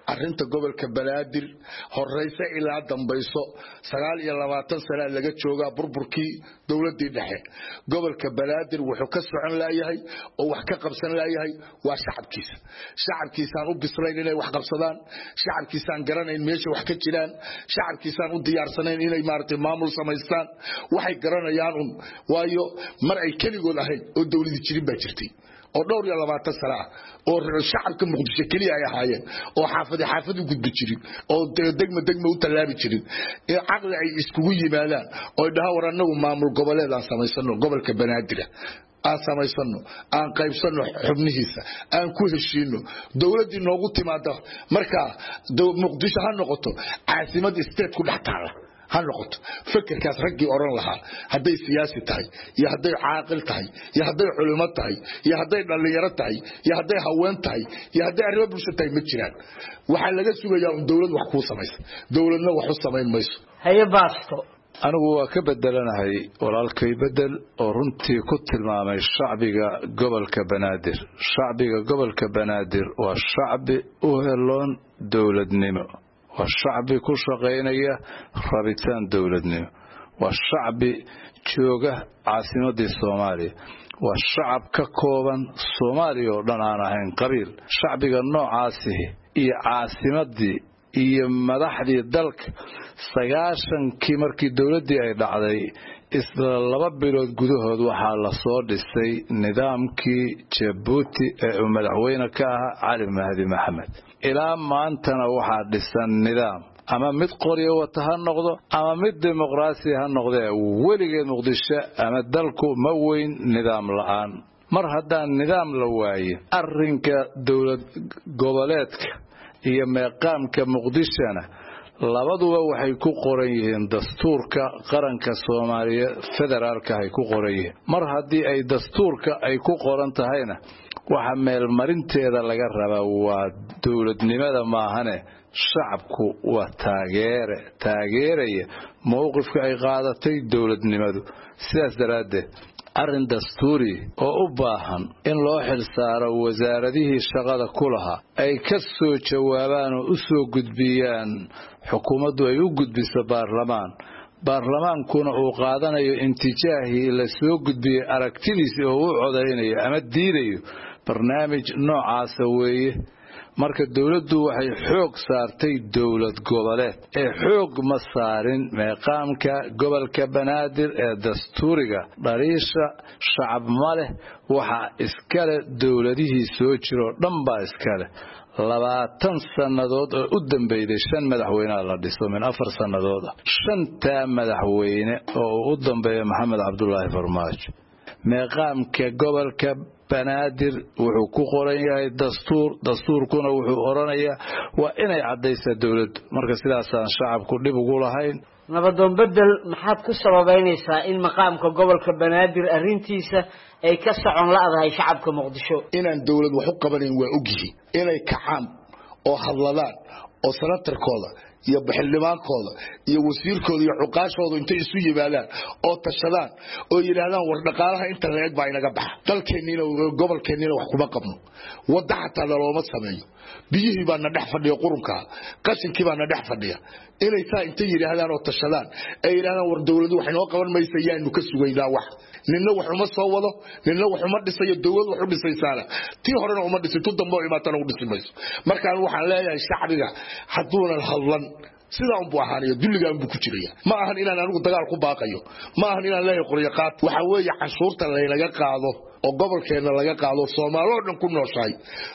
arrinta gobolka Banaadir horeysa ilaa dambayso sagaal iyo labaatan sano laga jooga burburkii dawladii dhexe gobolka Banaadir wuxuu ka socon laayahay oo wax ka qabsan laayahay waa shacabkiisa shacabkiisa u bislayn inay wax qabsadaan shacabkiisa garanayn meesha wax ka jiraan shacabkiisa u diyaarsanayn inay maartay maamul samaystaan waxay garanayaan un waayo mar ay kaligood ahayd oo dawladii jirin baa jirtay oo dhowr iyo labaatan sano ah oo shacabka Muqdisho kaliya ay ahaayeen oo xaafada xaafadu gudbi jirin oo degma degma u talaabi jirin ee aqli ay iskugu yimaadaan oo dhaha waranagu maamul goboleed aan samaysano gobolka Banaadir aan samaysano aan qaybsano xubnihiisa aan ku heshiino dawladii noogu timaado marka Muqdisho ha noqoto caasimad state ku dhaxtaala ha noqoto fikirkaas ragii oran lahaa haday siyaasi tahay iyo haday caaqil tahay iyo haday culimo tahay iyo haday dhalinyaro tahay iyo haday haween tahay iyo haday arrimo bulshada tahay ma jiraan waxa laga sugayaa in dawlad wax ku samayso dawladna wax u samayn mayso haye baasto anigu waa ka bedelanahay walaalkay bedel oo runtii ku tilmaamay shacbiga gobolka Banaadir shacbiga gobolka Banaadir waa shacbi u heloon dawladnimo waa shacbi ku shaqeynaya rabitaan dawladnimo waa shacbi jooga caasimadii Soomaaliya waa shacab ka kooban Soomaaliya oo dhan aan ahayn qabiil shacbiga noocaasi iyo caasimadii iyo madaxdii dalka sagaashankii markii dawladii ay dhacday isla laba bilood gudahood waxaa la soo dhisay nidaamkii Djibouti ee madaxweyne ka ahaa Cali Mahdi Maxamed ilaa maantana waxaa dhisan nidaam ama mid qoriyo wata ha noqdo ama mid dimuqraasi ha noqdee weligeed Muqdisho ama dalku ma weyn nidaam la'aan mar haddaan nidaam la waayin arrinka dawlad goboleedka iyo meeqaamka Muqdishona labaduba waxay ku qoran yihiin dastuurka qaranka Soomaaliya federaalka ay ku qoran yihiin mar haddii ay dastuurka ay ku qoran tahayna waxa meel marinteeda laga rabaa waa dawladnimada maahane shacabku waa taageere taageeraya mowqifka ay qaadatay dawladnimadu sidaas daraaddeed arrin dastuuri oo u baahan in loo xilsaaro wasaaradihii shaqada ku lahaa ay ka soo jawaabaan oo u soo gudbiyaan xukuumaddu ay u gudbiso baarlamaan baarlamaankuna uu qaadanayo intijaahii la soo gudbiyay aragtidiisa oo u codeynayo ama diidayo barnaamij noocaas weeye marka dawladdu waxay xoog saartay dawlad goboleed ee xoog ma saarin meeqaamka gobolka Banaadir ee dastuuriga dhaliisha shacab ma leh waxa iskale dawladihii soo jiro dhanba iskale labaatan sanadood oo u dambeeyay shan madaxweyne la dhiso min afar sanadood shanta madaxweyne oo u dambeeyay Maxamed Cabdullaahi Farmaajo meeqaamka gobolka Banaadir wuxuu ku qoran yahay dastuur dastuurkuna wuxuu oranayaa waa inay cadaysaa dawladdu marka sidaas aan shacabku dib ugu lahayn nabadoon bedel maxaad ku sababeynaysaa in maqaamka gobolka Banaadir arrintiisa ay ka socon laadahay shacabka Muqdisho inaan dawlad wax u qabanin waa ogyihiin inay kacaan oo hadladaan oo sanatarkooda iyo baxillimaankooda iyo wasiirkooda iyo cuqaashooda inta isu yimaadaan oo tashadaan oo yiraahdaan war dhaqaalaha inta leeg baa inaga bax dalkeenina gobolkeenina wax kuma qabno wada xataa looma sameeyo biyihii baa na dhex fadhiya qurunka qashinkii baa na dhex fadhiya inay taa inta yiraahdaan oo tashadaan ay yiraahdaan war dawladdu wax inoo qaban mayso yaanu ka sugaynaa wax ninna wax uma soo wado ninna wax uma dhisayo dawlad wax u dhisaysaana tii horena uma dhisay tu dambe oo imaatana u dhismayso markaan waxaan leeyahay shacbiga haduuna hadlan sida uu ahaaniyo dulligaan buu ku jiraya ma ahan inaan anigu dagaal ku baaqayo ma ahan inaan leeyahay qoriyo qaad waxa weeye canshuurta laynaga qaado oo gobolkeena laga qaado Soomaaliya dhan ku nooshay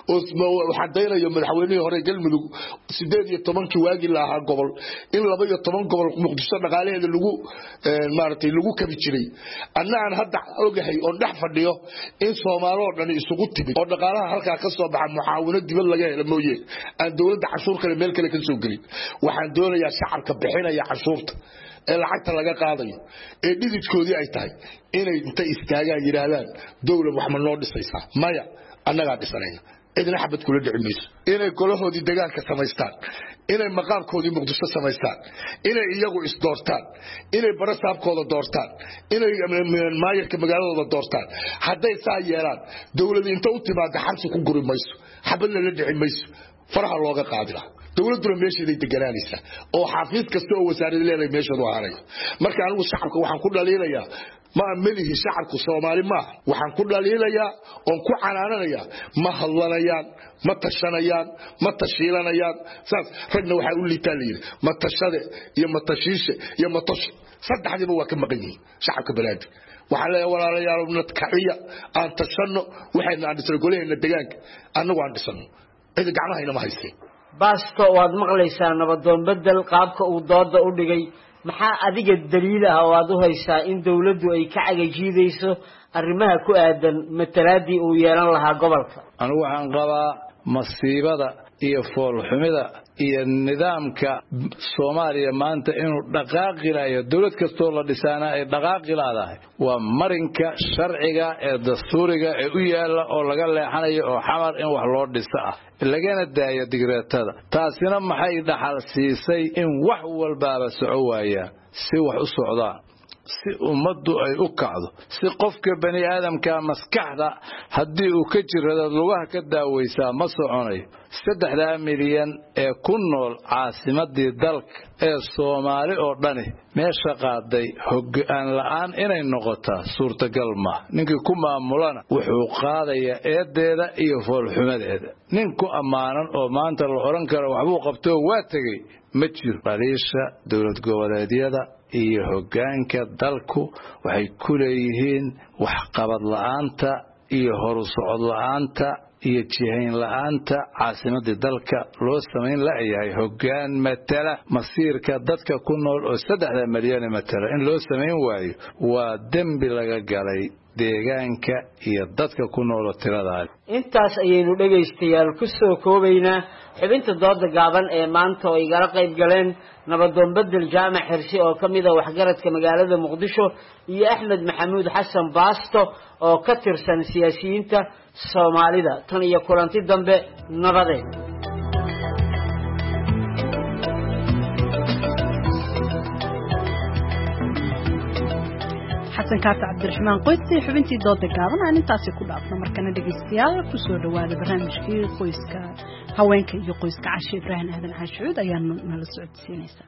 oo waxa daynayo madaxweynihii hore galmudug sideed iyo toban kii waagi lahaa gobol in laba iyo toban gobol Muqdisho dhaqaaleeda lagu maartay lagu kabi jiray annaan hadda ogahay oo dhex fadhiyo in Soomaaliya dhan isugu tibid oo dhaqaalaha halka ka soo baxa mucaawinad dibad laga helo mooyee aan dawladda canshuur kale meel kale ka soo gelin waxaan doonayaa shacabka bixinaya canshuurta ee lacagta laga qaadayo ee dhididkoodii ay tahay inay inta istaagaan yiraahdaan dawlad wax ma noo dhisaysaa maya annaga dhisanayna idina xabad kula dhici mayso inay golahoodii dagaalka samaystaan inay maqaamkoodii Muqdisho samaystaan inay iyagu is doortaan inay barasaabkooda doortaan inay maayirka magaaladooda doortaan hadday saa yeelaan dawladda inta u timaado xabsi ku guri mayso xabadna la dhici mayso faraha looga qaadi lahaa dawladuna meesheeday deganaanaysa oo xafiis kasta oo wasaaradda leedahay meesheedu ahaanay marka anigu shacabka waxaan ku dhaliilayaa ma amalihi shacabku Soomaali ma waxaan ku dhaliilayaa oo ku canaananayaa ma hadlanayaan ma tashanayaan ma tashiilanayaan saas ragna waxa uu liitaaliyay ma tashade iyo ma tashiishe iyo ma tash saddexdiiba waa ka maqan yihiin shacabka balaad waxa la walaalayaal nad kaciya aan tashano waxayna aan dhisay goleena deegaanka annagu aan dhisano cid gacmaha ina ma haysay baasto waad maqlaysaa nabadoon bedel qaabka uu dooda u dhigay maxaa adiga daliil ah oo aad u haysaa in dawladdu ay ka cagajiidayso arrimaha ku aadan matalaadii uu yeelan lahaa gobolka anigu waxaan qabaa masiibada iyo foolxumida iyo nidaamka Soomaaliya maanta inuu dhaqaaqilayo dawlad kastoo la dhisaana ay dhaqaaqilaadahay waa marinka sharciga ee dastuuriga ee u yaala oo laga leexanayo oo xamar in wax loo dhiso ah lagana daayo digreetada taasina maxay dhaxal siisay in wax walbaaba soo waaya si wax u socdaan si ummaddu ay u kacdo si qofka bani aadamka maskaxda hadii uu ka jirado lugaha ka daawaysaa ma soconayo saddex milyan ee ku nool caasimadii dalka ee Soomaali oo dhani meesha qaaday hoggaan la'aan inay noqoto suurtagal ma ninkii ku maamulana wuxuu qaadayaa eedeeda iyo foolxumadeeda ninku amaanan oo maanta la oran karo waxbuu qabto waa tagay ma jiro bariisha dawlad goboleedyada iyo hoggaanka dalku waxay ku leeyihiin wax qabad la'aanta iyo horu socod la'aanta iyo jihayn la'aanta caasimadda dalka loo sameyn la yahay hoggaan matala masiirka dadka ku nool oo saddex milyan matala in loo sameyn waayo waa dambi laga galay deegaanka iyo dadka ku nool tirada intaas ayaynu dhageystayaal ku soo koobaynaa xubinta dooda gaaban ee maanta oo igala qayb galeen nabadoon bedel jaamac xirsi oo kamid ah waxgaradka magaalada Muqdisho iyo Axmed Maxamuud Xasan Baasto oo ka tirsan siyaasiyiinta Soomaalida tan iyo kulanti dambe nabadeed xasan kaata cabdiraxmaan qoysi xubintii dooda gaaban aan intaasi ku dhaafno markana dhageystayaal ku soo dhawaada barnaamijkii qoyska haweenka iyo qoyska Cashe Ibrahim Aadan Cashuud ayaa nala socodsiinaysa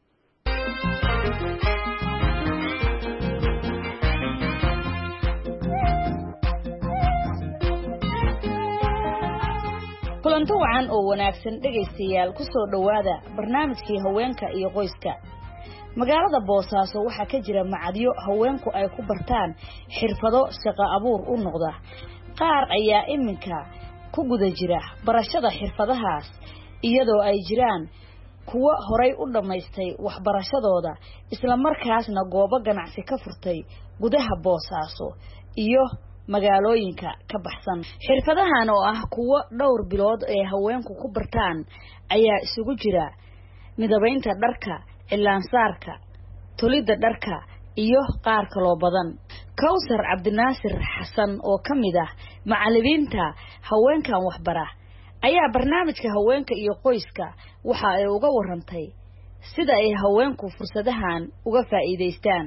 kulanto wacan oo wanaagsan dhageystayaal ku soo dhawaada barnaamijkii haweenka iyo qoyska magaalada Boosaaso waxa ka jira macadyo haweenku ay ku bartaan xirfado shaqo abuur u noqda qaar ayaa iminka ku guda jira barashada xirfadahaas iyadoo ay jiraan kuwa horay u dhameystay waxbarashadooda isla markaasna goobo ganacsi ka furtay gudaha Boosaaso iyo magaalooyinka ka baxsan xirfadahan oo ah kuwa dhowr bilood ee haweenku ku bartaan ayaa isugu jira midabaynta dharka ilaansaarka tolida dharka iyo qaar kale badan Kawsar Cabdinaasir Xasan oo kamid ah macallimiinta haweenkan waxbara ayaa barnaamijka haweenka iyo qoyska waxa ay uga warantay sida ay haweenku fursadahan uga faa'iideystaan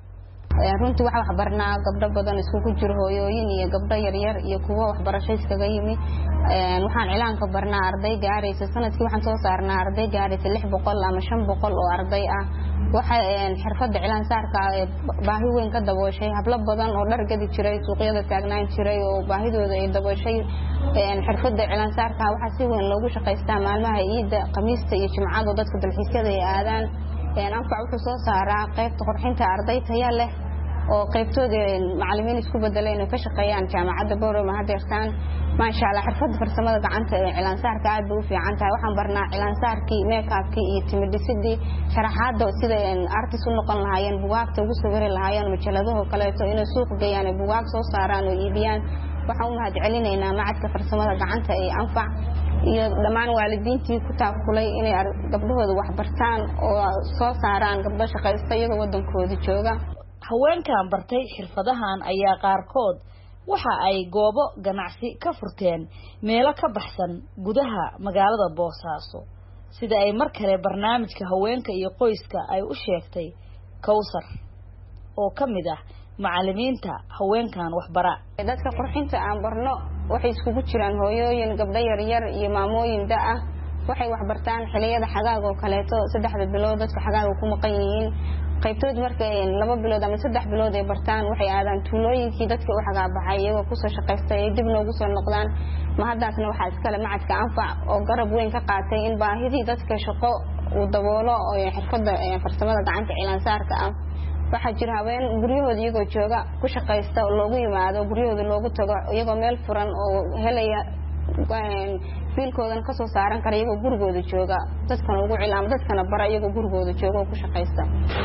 runtii waxa wax barnaa gabdho badan isku jiro hooyooyin iyo gabdho yar yar iyo kuwa waxbarasho iskaga yimi een waxaan cilaanka barnaa arday gaaraysa sanadkii waxaan soo saarnaa arday gaaraysa lix boqol ama shan boqol oo arday ah waxa een xirfadda cilaan saarka baahi weyn ka dabooshay hablo badan oo dhar gadi jiray suuqyada taagnaan jiray oo baahidooda ay dabooshay een xirfadda cilaan saarka waxa si weyn loogu shaqeystaa maalmaha ciida khamiista iyo jimcada dadka dalxiisyada ay aadaan een anfac wuxuu soo saaraa qaybta qurxinta arday tayo leh oo qaybtooda macallimiin isku bedeleen oo ka shaqeeyaan jaamacadda Boorama hadeertaan ma sha Allah xirfadda farsamada gacanta ee cilaan saarka aad u fiican tahay waxaan barnaa cilaan saarkii make-upkii iyo timidhisidii sharaxaadda sida artist u noqon lahaayeen buugaagta ugu sawiri lahaayeen majaladaha kale inay suuq geeyaan buugaag soo saaraan oo iibiyaan waxaan u mahad celinaynaa macadka farsamada gacanta ee anfac iyo dhamaan waalidiintii ku taakulay inay gabdhahooda wax bartaan oo soo saaraan gabdho shaqaysta iyagoo wadankooda jooga haweenkan bartay xirfadahan ayaa qaarkood waxa ay goobo ganacsi ka furteen meelo ka baxsan gudaha magaalada Boosaaso sida ay mar kale barnaamijka haweenka iyo qoyska ay u sheegtay Kawsar oo kamid ah macallimiinta haweenkan waxbara dadka qurxinta aan barno waxay isku jiraan hooyooyin gabdho yar yar iyo maamooyin da ah waxay wax bartaan xiliyada xagaaga oo kaleeto saddexda bilood dadka xagaaga ku maqan yihiin qaybtood markay laba bilood ama saddex bilood ay bartaan waxay aadaan tuulooyinkii dadka u xagaa baxay iyagoo ku soo shaqaystay dib noogu soo noqdaan ma haddaasna waxa iskale macadka anfac oo garab weyn ka qaatay in baahidii dadka shaqo uu daboolo oo xirfadda farsamada gacanta cilaansaarka ah waxa jira haween guryahooda iyagoo jooga ku shaqaysta oo loogu yimaado guryahooda loogu tago iyagoo meel furan oo helaya fiilkoodan ka soo saaran kara iyagoo gurigooda jooga dadkana ugu cilaama dadkana bara iyagoo gurigooda jooga oo ku shaqaysta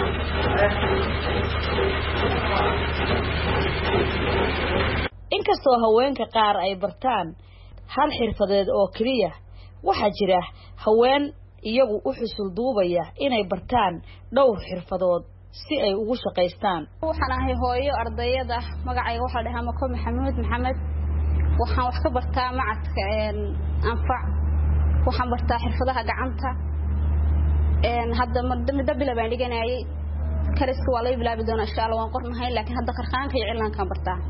inkastoo haweenka qaar ay bartaan hal xirfadeed oo kaliya waxaa jira haween iyagu u xusul duubaya inay bartaan dhowr xirfadood si ay ugu shaqaystaan waxaan ahay hooyo ardayada magacayga waxa la dhahaa Mako Maxamuud Maxamed waxaan wax ka bartaa macadka anfac waxaan bartaa xirfadaha gacanta een hadda muddo bila baan dhiganayay kariska waa la bilaabi doonaa insha Allah waan qornahay laakiin hadda qarqaanka iyo cilaanka bartaa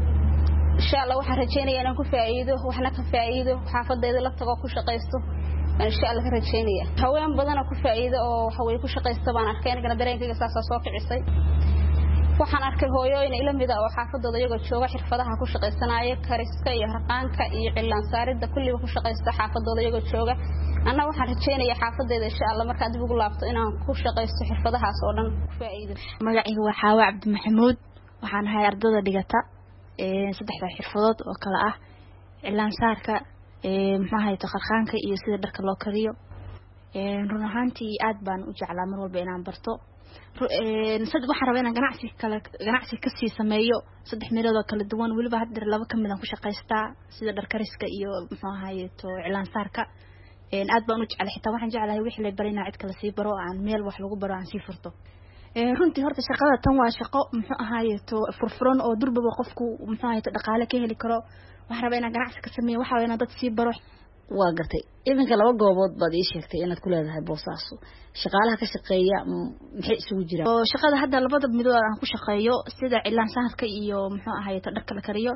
insha Allah waxaan rajaynayaa inaan ku faa'iido waxna ka faa'iido xaafadayda la tago ku shaqaysto insha Allah ka rajaynaya haween badan oo ku faa'iido oo waxa way ku shaqaysta baan arkay inagana dareenkayga saas soo kicisay waxaan arkay hooyooyin ila mid ah oo xaafadooda iyaga jooga xirfadaha ku shaqaysanaya kariska iyo harqaanka iyo cilaan saaridda kulliba ku shaqaysta xaafadooda iyaga jooga anna waxaan rajaynayaa xaafadayda insha Allah marka dib ugu laabto inaan ku shaqaysto xirfadahaas oo dhan ku faa'iido magacaygu waa Xaawa Cabdi Maxamuud waxaan ahay ardayda dhigata ee saddexda xirfadood oo kala ah cilaan saarka ee maxaa ahay harqaanka iyo sida dharka loo kariyo ee run ahaantii aad baan u jeclaa mar walba inaan barto een saddex waxaan rabaa inaan ganacsi kale ganacsi ka sii sameeyo saddex meelood oo kala duwan waliba hadda laba kamid aan ku shaqaystaa sida dhar kariska iyo maxaa ahay to cilaan saarka een aad baan u jeclahay xitaa waxaan jeclahay wixii la baray inaan cid kale sii baro aan meel wax lagu baro aan sii furto ee runtii horta shaqada tan waa shaqo muxuu ahay to furfuran oo durbaba qofku muxuu ahay dhaqaale ka heli karo waxaan rabaa inaan ganacsi ka sameeyo waxa weeyna dad sii baro waa gartay iminka laba goobood baad ii sheegtay inaad ku leedahay Boosaaso shaqaalaha ka shaqeeya maxay isugu jiraan oo shaqada hadda labada midood aan ku shaqeeyo sida cilaan saarka iyo muxuu ahay dharka la kariyo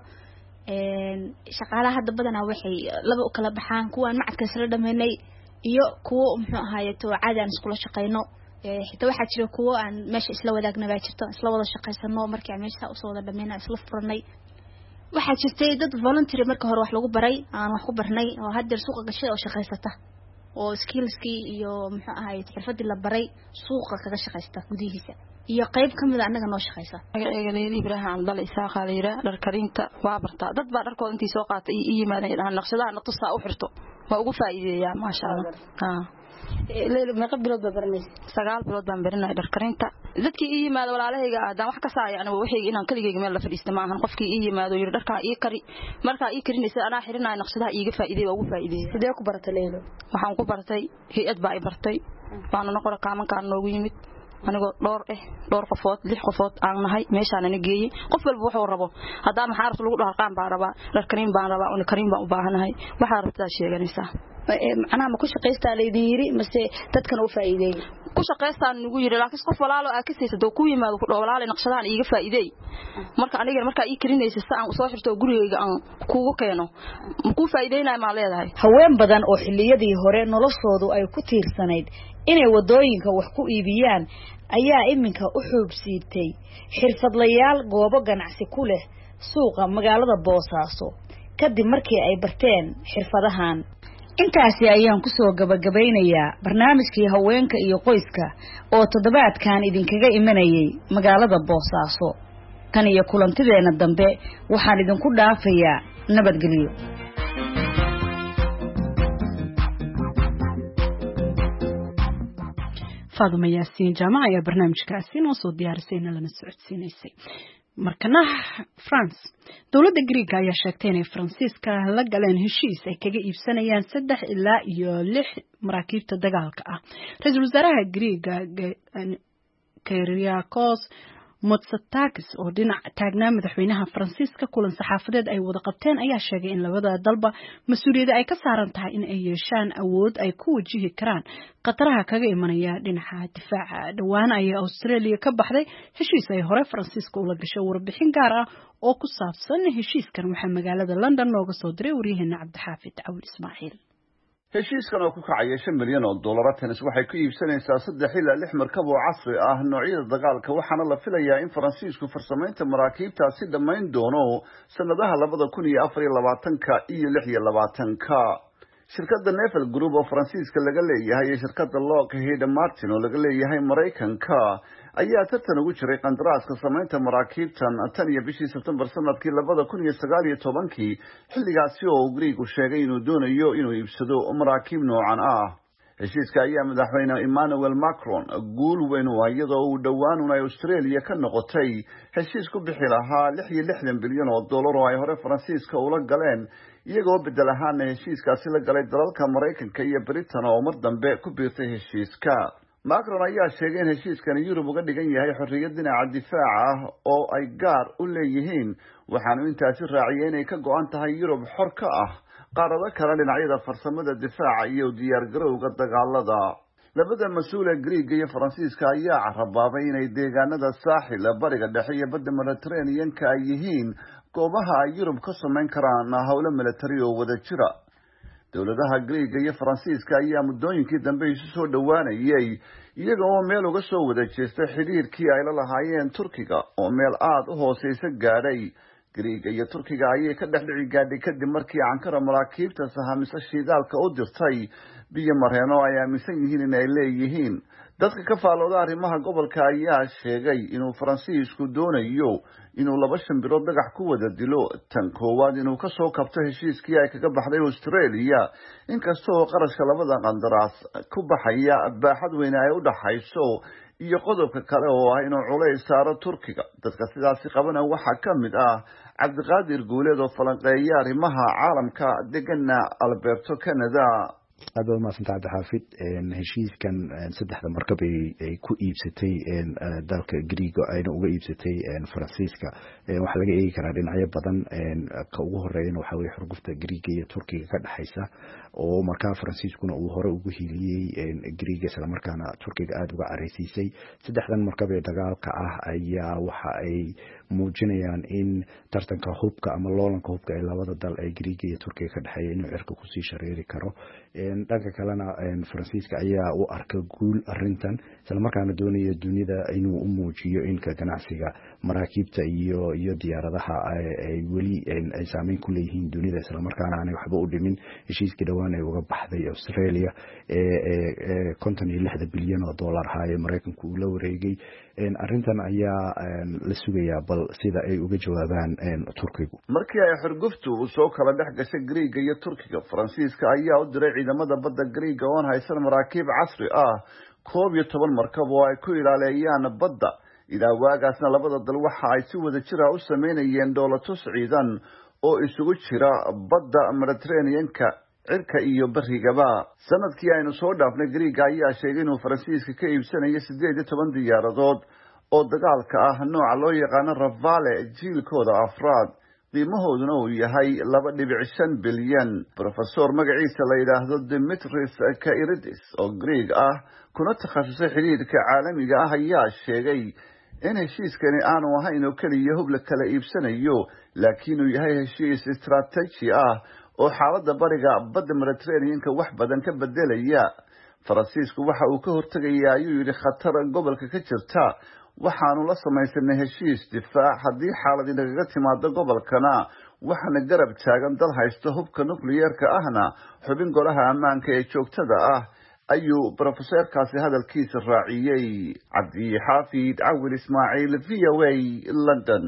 een shaqaalaha hadda badanaa waxay laba u kala baxaan kuwa macadka isla dhameynay iyo kuwa muxuu ahay to caadi aan isku shaqeyno ee xitaa waxa jira kuwa aan meesha isla wadaagna baa jirto isla wada shaqeysano markii aan meesha u soo wada dhameynay isla furanay waxa jirtay dad volunteer marka hore wax lagu baray aan wax ku barnay oo hadda suuqa gashay oo shaqeysata oo skillski iyo muxuu ahay xirfadii la baray suuqa kaga shaqeysta gudihiisa iyo qayb kamid ah anaga noo shaqeysa magaceega Leeli Ibrahim Abdalla Isaaq Khaliira dhar karinta waa barta dad baa dharkooda intii soo qaatay iyo yimaadeen naqshadaha natusa u xirto ma ugu faa'iideeyaa ma sha Allah ha leeli ma qabilood babarnay sagaal bilood baan baranay dhar karinta dadkii ii yimaado walaalahayga aadaan wax ka saaya aniga waxay inaan kaligeyga meel la fadhiisto ma ahan qofkii ii yimaado yiri dharka ii kari marka ii karinaysa anaa xirinaay naqshadaha iiga faa'iideey ugu faa'iideey sidee ku baratay leelo waxaan ku bartay hay'ad baa i bartay waana noqon kaamankaan noogu yimid anigoo dhowr eh dhowr qofood lix qofood aan nahay meeshaan ana geeyay qof walba wuxuu rabo haddaan maxaa rabto lagu dhaarqaan baa rabaa dhar karin baan rabaa una karin baan u baahanahay waxa rabtaa sheeganaysaa macnaha ma ku shaqaystaa leedin yiri mase dadkan u faa'iideey ku shaqaystaan nagu yiri laakiin qof walaalo ah ka siisado ku yimaado ku dhawlaale naqshadaan iiga faa'iideey marka aniga marka ii karinaysa saan u soo xirto gurigeyga aan kuugu keeno ma ku faa'iideynaa ma leedahay haween badan oo xilliyadii hore noloshoodu ay ku tiirsanayd inay wadooyinka wax ku iibiyaan ayaa iminka u xoogsiitay xirfadlayaal goobo ganacsi ku leh suuqa magaalada Boosaaso kadib markii ay barteen xirfadahan intaasi ayaan ku soo gabagabeynayaa barnaamijkii haweenka iyo qoyska oo toddobaadkan idinkaga imanayay magaalada Boosaaso tan iyo kulantideena dambe waxaan idinku dhaafayaa nabadgelyo Faaduma Yaasiin jaamaca ayaa barnaamijkaasi noo soo diyaarisay in lana socodsiinaysay markana France dawladda Greek ayaa sheegtay in Faransiiska la galeen heshiis ay kaga iibsanayaan saddex ilaa iyo lix maraakiibta dagaalka ah ra'iisul wasaaraha Greek Kyriakos Mitsotakis oo dhinac taagnaa madaxweynaha Faransiiska kulan saxaafadeed ay wada qabteen ayaa sheegay in labada dalba mas'uuliyadda ay ka saaran tahay in ay yeeshaan awood ay ku wajihi karaan qataraha kaga imanaya dhinaca difaaca dhawaan ay Australia ka baxday heshiis ay hore Faransiiska ula gashay warbixin gaar ah oo ku saabsan heshiiskan waxa magaalada London looga soo diray wariyaheenna Cabdixaafid Awil Ismaaciil heshiiskan oo ku kacaya shan milyan oo dollar tanis waxay ku iibsanaysaa saddex ilaa lix markab oo casri ah noocyada dagaalka waxaana la filayaa in Faransiisku farsamaynta maraakiibtaasi dhammayn doono sanadaha labada kun iyo afar iyo labaatanka iyo lix iyo labaatanka. shirkadda Naval Group oo Faransiiska laga leeyahay iyo shirkadda Lockheed Martin oo laga leeyahay Mareykanka ayaa tartan ugu jiray qandaraaska samaynta maraakiibtan tan iyo bishii Sebtembar sanadkii labada kun iyo sagaal iyo tobankii xilligaasi oo Greegu sheegay inuu doonayo inuu iibsado maraakiib noocan ah. heshiiska ayaa madaxweyne Emmanuel Macron guul weyn u ah iyadoo uu dhowaan ay Australia ka noqotay heshiis ku bixi lahaa lix iyo lixdan bilyan oo dollar oo ay hore Faransiiska ula galeen iyagoo bedel ahaan heshiiskaasi la galay dalalka Mareykanka iyo Britain oo mar dambe ku biirtay heshiiska. Macron ayaa sheegay in heshiiskan Yurub uga dhigan yahay xorriyad dhinaca difaaca ah oo ay gaar u leeyihiin waxaanu intaasi raaciyay inay ka go'an tahay Yurub xor ka ah qaarada kale dhinacyada farsamada difaaca iyo diyaar garowga dagaalada. labada mas'uul ee Greek iyo Faransiiska ayaa carabaabay inay deegaanada saaxil bariga dhexe iyo badda Mediterranean-ka ay yihiin goobaha ay Yurub ka samayn karaan hawlo militari oo wada jira. dowladaha Greek iyo Faransiiska ayaa muddooyinkii dambe isu soo dhawaanayay iyaga oo meel uga soo wada jeestay xiriirkii ay la lahaayeen Turkiga oo meel aad u hooseysa gaadhay. Greek iyo Turkiga ayay ka dhexdhici gaadhay kadib markii Ankara maraakiibta sahamisa shidaalka u dirtay biyo mareeno ay aaminsan yihiin in ay leeyihiin. dadka ka faalooda arrimaha gobolka ayaa sheegay inuu Faransiisku doonayo inuu laba shanbirood dhagax ku wada dilo tan koowaad inuu ka soo kabto heshiiskii ay kaga baxday Australia inkastoo qarashka labada qandaraas ku baxaya baaxad weyn ay u dhaxayso iyo qodobka kale oo ah inuu culays saaro Turkiga. dadka sidaasi qabana waxa ka mid ah Cabdiqaadir Guuleed oo falanqeeya arrimaha caalamka degana Alberto Canada. aad baa maasanta Cabdixaafid heshiiskan saddexda markab ay ku iibsatay dalka Greek ayna uga iibsatay Faransiiska waxa laga eegi karaa dhinacyo badan ka ugu horeeyana waxa weeye xurgufta Greek iyo Turkiga ka dhaxaysa oo markaa Faransiiskuna uu hore ugu hiliyay Greek isla markaana Turkiga aad uga careysiisay. saddexdan markab ee dagaalka ah ayaa waxa ay muujinayaan in tartanka hubka ama loolanka hubka ee labada dal ee Greek iyo Turkiga ka dhaxeeya inuu cirka ku sii shareeri karo. dhanka kalena Faransiiska ayaa u arka guul arintan isla markaana doonaya dunida inuu u muujiyo in ka ganacsiga maraakiibta iyo iyo diyaaradaha ay weli ay saameyn ku leeyihiin dunida isla markaana aanay waxba u dhimin heshiiskii dhawaan ay uga baxday Australia ee konton iyo lix bilyan oo dollar hay Mareykanku uu la wareegay. arintan ayaa la sugayaa bal sida ay uga jawaabaan Turkiga. markii ay xurguftu soo kala dhex gashay Greek iyo Turkiga Faransiiska ayaa u diray ciidamada badda Greek oo haysan maraakiib casri ah koob iyo toban markab oo ay ku ilaaliyaan badda. ilaa waagaasna labada dal waxa ay si wada jira u sameynayeen dowlatus ciidan oo isugu jira badda Mediterranean-ka cirka iyo barigaba. sanadkii aynu soo dhaafnay Greek ayaa sheegay inuu Faransiiska ka iibsanayo sideed iyo toban diyaaradood oo dagaalka ah nooca loo yaqaan Rafale jiilkooda afraad qiimahooduna uu yahay laba dhibic shan bilyan. Professor magaciisa la yiraahdo Dimitris Kairidis oo Greek ah kuna takhasusay xiriirka caalamiga ah ayaa sheegay in heshiiskani aanu ahayn oo kaliya hub la kala iibsanayo laakiin uu yahay heshiis istiraatiiji ah oo xaaladda bariga badda Mediterranean-ka wax badan ka bedelaya. Faransiisku waxa uu ka hortagayaa ayuu yiri khatar gobolka ka jirta waxaanu la samaysanay heshiis difaac haddii xaalad inaga timaado gobolkana waxaana garab taagan dal haysta hubka nukliyeerka ahna xubin golaha ammaanka ee joogtada ah ayuu professorkaasi hadalkiisa raaciyay. Cabdixaafid Cawil Ismaaciil V O A London.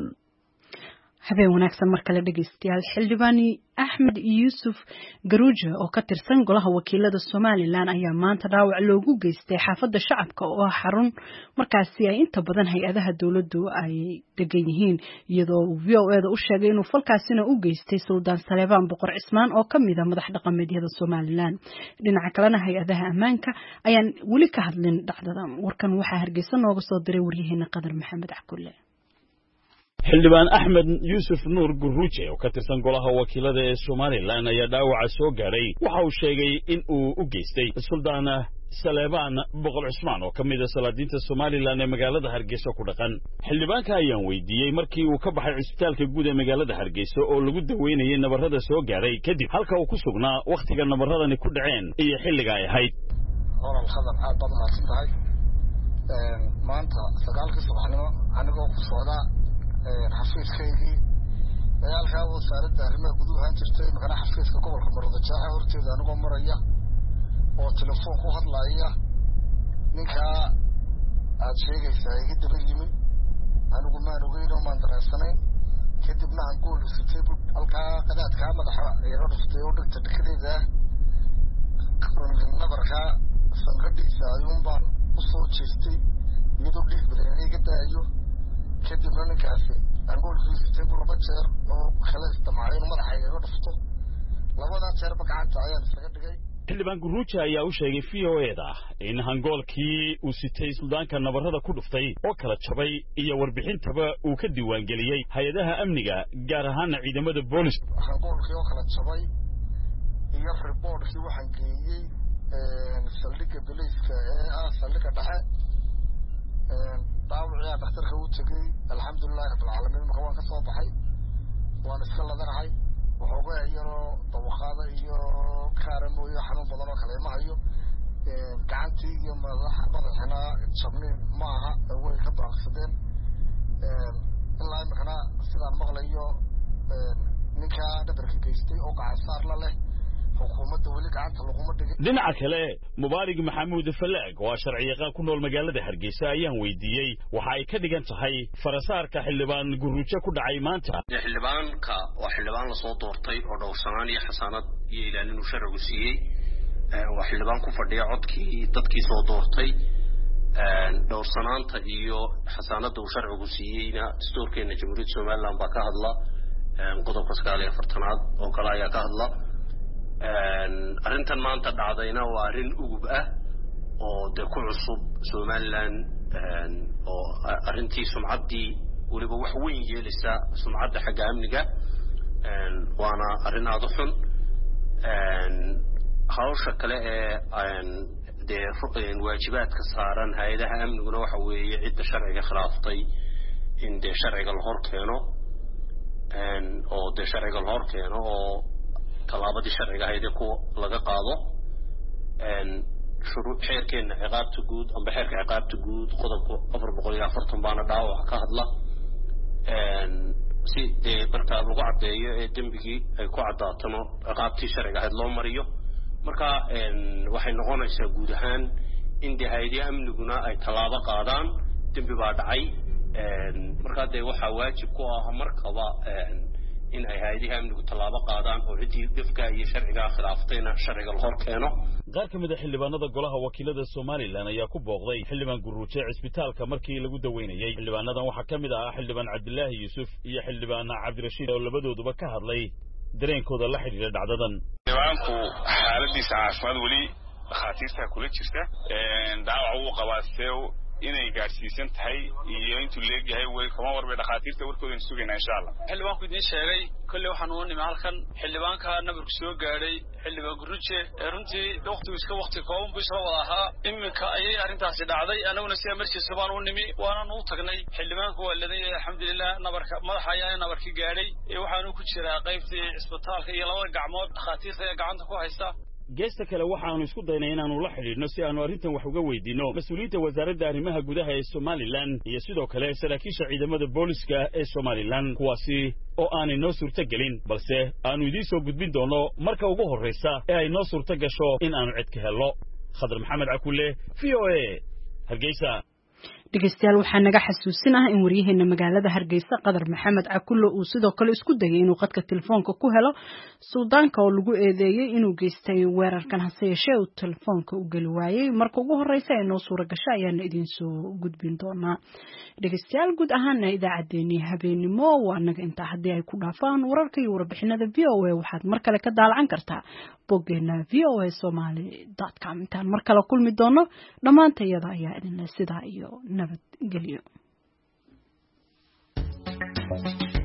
habeen wanaagsan mar kale dhageystayaal. xildhibaani Axmed Yuusuf Garuuje oo ka tirsan golaha wakiilada Somaliland ayaa maanta dhaawac loogu geystay xaafadda shacabka oo xarun markaasi ay inta badan hay'adaha dawladdu ay degan yihiin iyadoo V O A da u sheegay inuu falkaasina u geystay Suldaan Saleebaan Boqor Cismaan oo kamid ah madax dhaqameedyada Somaliland. dhinaca kalena hay'adaha ammaanka ayaan weli ka hadlin dhacdada. warkan waxaa Hargeysa nooga soo diray waryaheena Qadar Maxamed Axkulle. xildhibaan Axmed Yuusuf Nuur Guruuje oo ka tirsan golaha wakiilada ee Somaliland ayaa dhaawaca soo gaaray waxa uu sheegay in uu u geystay Suldaan Saleebaan Boqol Cusmaan oo ka mid ah salaadiinta Soomaaliland ee magaalada Hargeysa ku dhaqan xildhibaanka ayaan weydiiyay markii uu ka baxay cisbitaalka guud ee magaalada Hargeysa oo lagu daweynayay nabarrada soo gaaray kadib halka uu ku sugnaa waqtiga nabarradani ku dhaceen iyo xilliga ay ahayd oral khadar aad baad mahadsan tahay maanta sagaalkii subaxnimo anigoo ku socda xafiiskaygii dagaalkaa wasaaradda arrimaha guduhu ahaan jirtay magana xafiiska gobolka Maroodijeex horteeda anigoo maraya oo telefoon ku hadlaya ninkaa aad sheegaysaa iga daba yimi anigu maan ogeyn oo maan dareensanayn kadibna aan gool isitay halkaa qadaadkaa madaxa yaro dhuftay oo dhigta dhikadeeda nabarkaa sanqadhiisa ayuun baan u soo jeestay iyadoo dhiig badan iga daayo kadibna ninkaasi aan goolkiisitay buu laba jeer oo kale istamacay inuu madaxa iga dhufto labadaa jeerba gacanta ayaan isaga dhigay xildhibaan Guruuja ayaa u sheegay V O A da in hangoolkii uu sitay suldaanka nabarrada ku dhuftay oo kala jabay iyo warbixintaba uu ka diiwaan geliyay hay'adaha amniga gaar ahaan ciidamada booliska hangoolkii oo kala jabay iyo reportkii waxaan geeyay saldhigga booliska ee ah saldhigga dhexe dhaawacii dhakhtarka uu tagay alxamdulillahi rabbil caalamiin marka waan ka soo baxay waan iska ladanahay waxoogaa yaroo dawaqaada iyo kaaramo iyo xanuun badan oo kale ma hayo gacantii iyo madaxa madaxina jabnin ma aha way ka baaqsadeen ilaa imikana sidaan maqlayo ninkaa dhabarka geystay oo gacan saar la leh xukuumadda weli gacanta laguma dhigin dhinaca kale Mubaarig Maxamuud Falaag oo sharci yaqaan ku nool magaalada Hargeysa ayaan weydiiyay waxa ay ka dhigan tahay farasaarka xildhibaan Guruuja ku dhacay maanta xildhibaanka waa xildhibaan la soo doortay oo dhowrsanaan iyo xasaanad iyo ilaalin uu sharcigu siiyey waa xildhibaan ku fadhiya codkii dadkii soo doortay dhowrsanaanta iyo xasaanada uu sharcigu siiyeyna dastuurkeena jamhuuriyadda Soomaaliland baa ka hadla qodobka sagaal iyo afartanaad oo kale ayaa ka hadla arrintan maanta dhacdayna waa arrin ugub ah oo de ku cusub Soomaaliland oo arrintii sumcaddii weliba wax weyn yeelaysa sumcadda xagga amniga waana arrin aad u xun hawsha kale ee dee waajibaadka saaran hay'adaha amniguna waxa weeye cidda sharciga khilaaftay in dee sharciga la hor keeno oo dee sharciga la hor keeno oo talaabadii sharciga ahayd ee ku laga qaado shuruuc xeerkeena ciqaabta guud amba xeerka ciqaabta guud qodobka afar boqol iyo afartan baana dhaawac ka hadla si dee marka lagu caddeeyo ee dembigii ay ku caddaatano ciqaabtii sharciga ahayd loo mariyo marka waxay noqonaysaa guud ahaan in dee hay'adaha amniguna ay tallaabo qaadaan dembi baa dhacay markaa dee waxaa waajib ku ah markaba in ay hay'adaha amnigu tallaabo qaadaan oo ciddii dhifka iyo sharciga khilaaftayna sharciga la hor keeno qaar ka mid ah xildhibaanada golaha wakiilada Soomaaliland ayaa ku booqday xildhibaan Guruuja cisbitaalka markii lagu daweynayay xildhibaanadan waxaa ka mid ah xildhibaan Cabdilaahi Yuusuf iyo xildhibaan Cabdirashiid oo labadooduba ka hadlay dareenkooda la xiriira dhacdadan xildhibaanku xaaladiisa caafimaad weli dhakhaatiirta kula jirta dhaawac uu qabaa inay gaarsiisan tahay iyo intuu leeyahay way kama warbay dhakhaatiirta warkooda sugeynaa insha Allah xildhibaanku idin sheegay kulli waxaan u nimay halkan xildhibaanka nabarku soo gaaray xildhibaan Guruuja runtii waqtigu iska waqti kooban buu soo wada ahaa iminka ayay arrintaasi dhacday anaguna si markiisa baan u nimi waana u tagnay xildhibaanku waa leeyahay alxamdulillah nabarka madaxa ayaa nabarki gaaray waxaanu ku jiraa qaybtii isbitaalka iyo labada gacmood dhakhaatiirta ee gacanta ku haysta geesta kale waxaanu isku daynay inaanu la xidhiidhno si aanu arrintan wax uga weydiino mas'uuliyiinta wasaaradda arrimaha gudaha ee Soomaaliland iyo sidoo kale saraakiisha ciidamada booliska ee Soomaaliland kuwaasi oo aanay noo suurto gelin balse aanu idiin soo gudbin doono marka ugu horreysa ee ay noo suurto gasho in aanu cid ka helno Khadar Maxamed Cakulle V O A Hargeysa dhegeystayaal waxaa naga xasuusin ah in wariyaheena magaalada Hargeysa Qadar Maxamed Cakulle uu sidoo kale isku dayay inuu qadka telefoonka ku helo suldaanka oo lagu eedeeyay inuu geystay weerarkan hase yeeshee uu telefoonka u gali waayay marka ugu horreysa ee noo suura gashay ayaana idin soo gudbin doonaa dhegeystayaal guud ahaan idaacadeeni habeenimo waa naga intaa haddii ay ku dhaafaan wararka iyo warbixinada V O A waxaad mar kale ka daalan kartaa boggeena v o a somali dot com intaan mar kale kulmi doono dhammaantayada ayaa idin leh sidaa iyo nabadgelyo.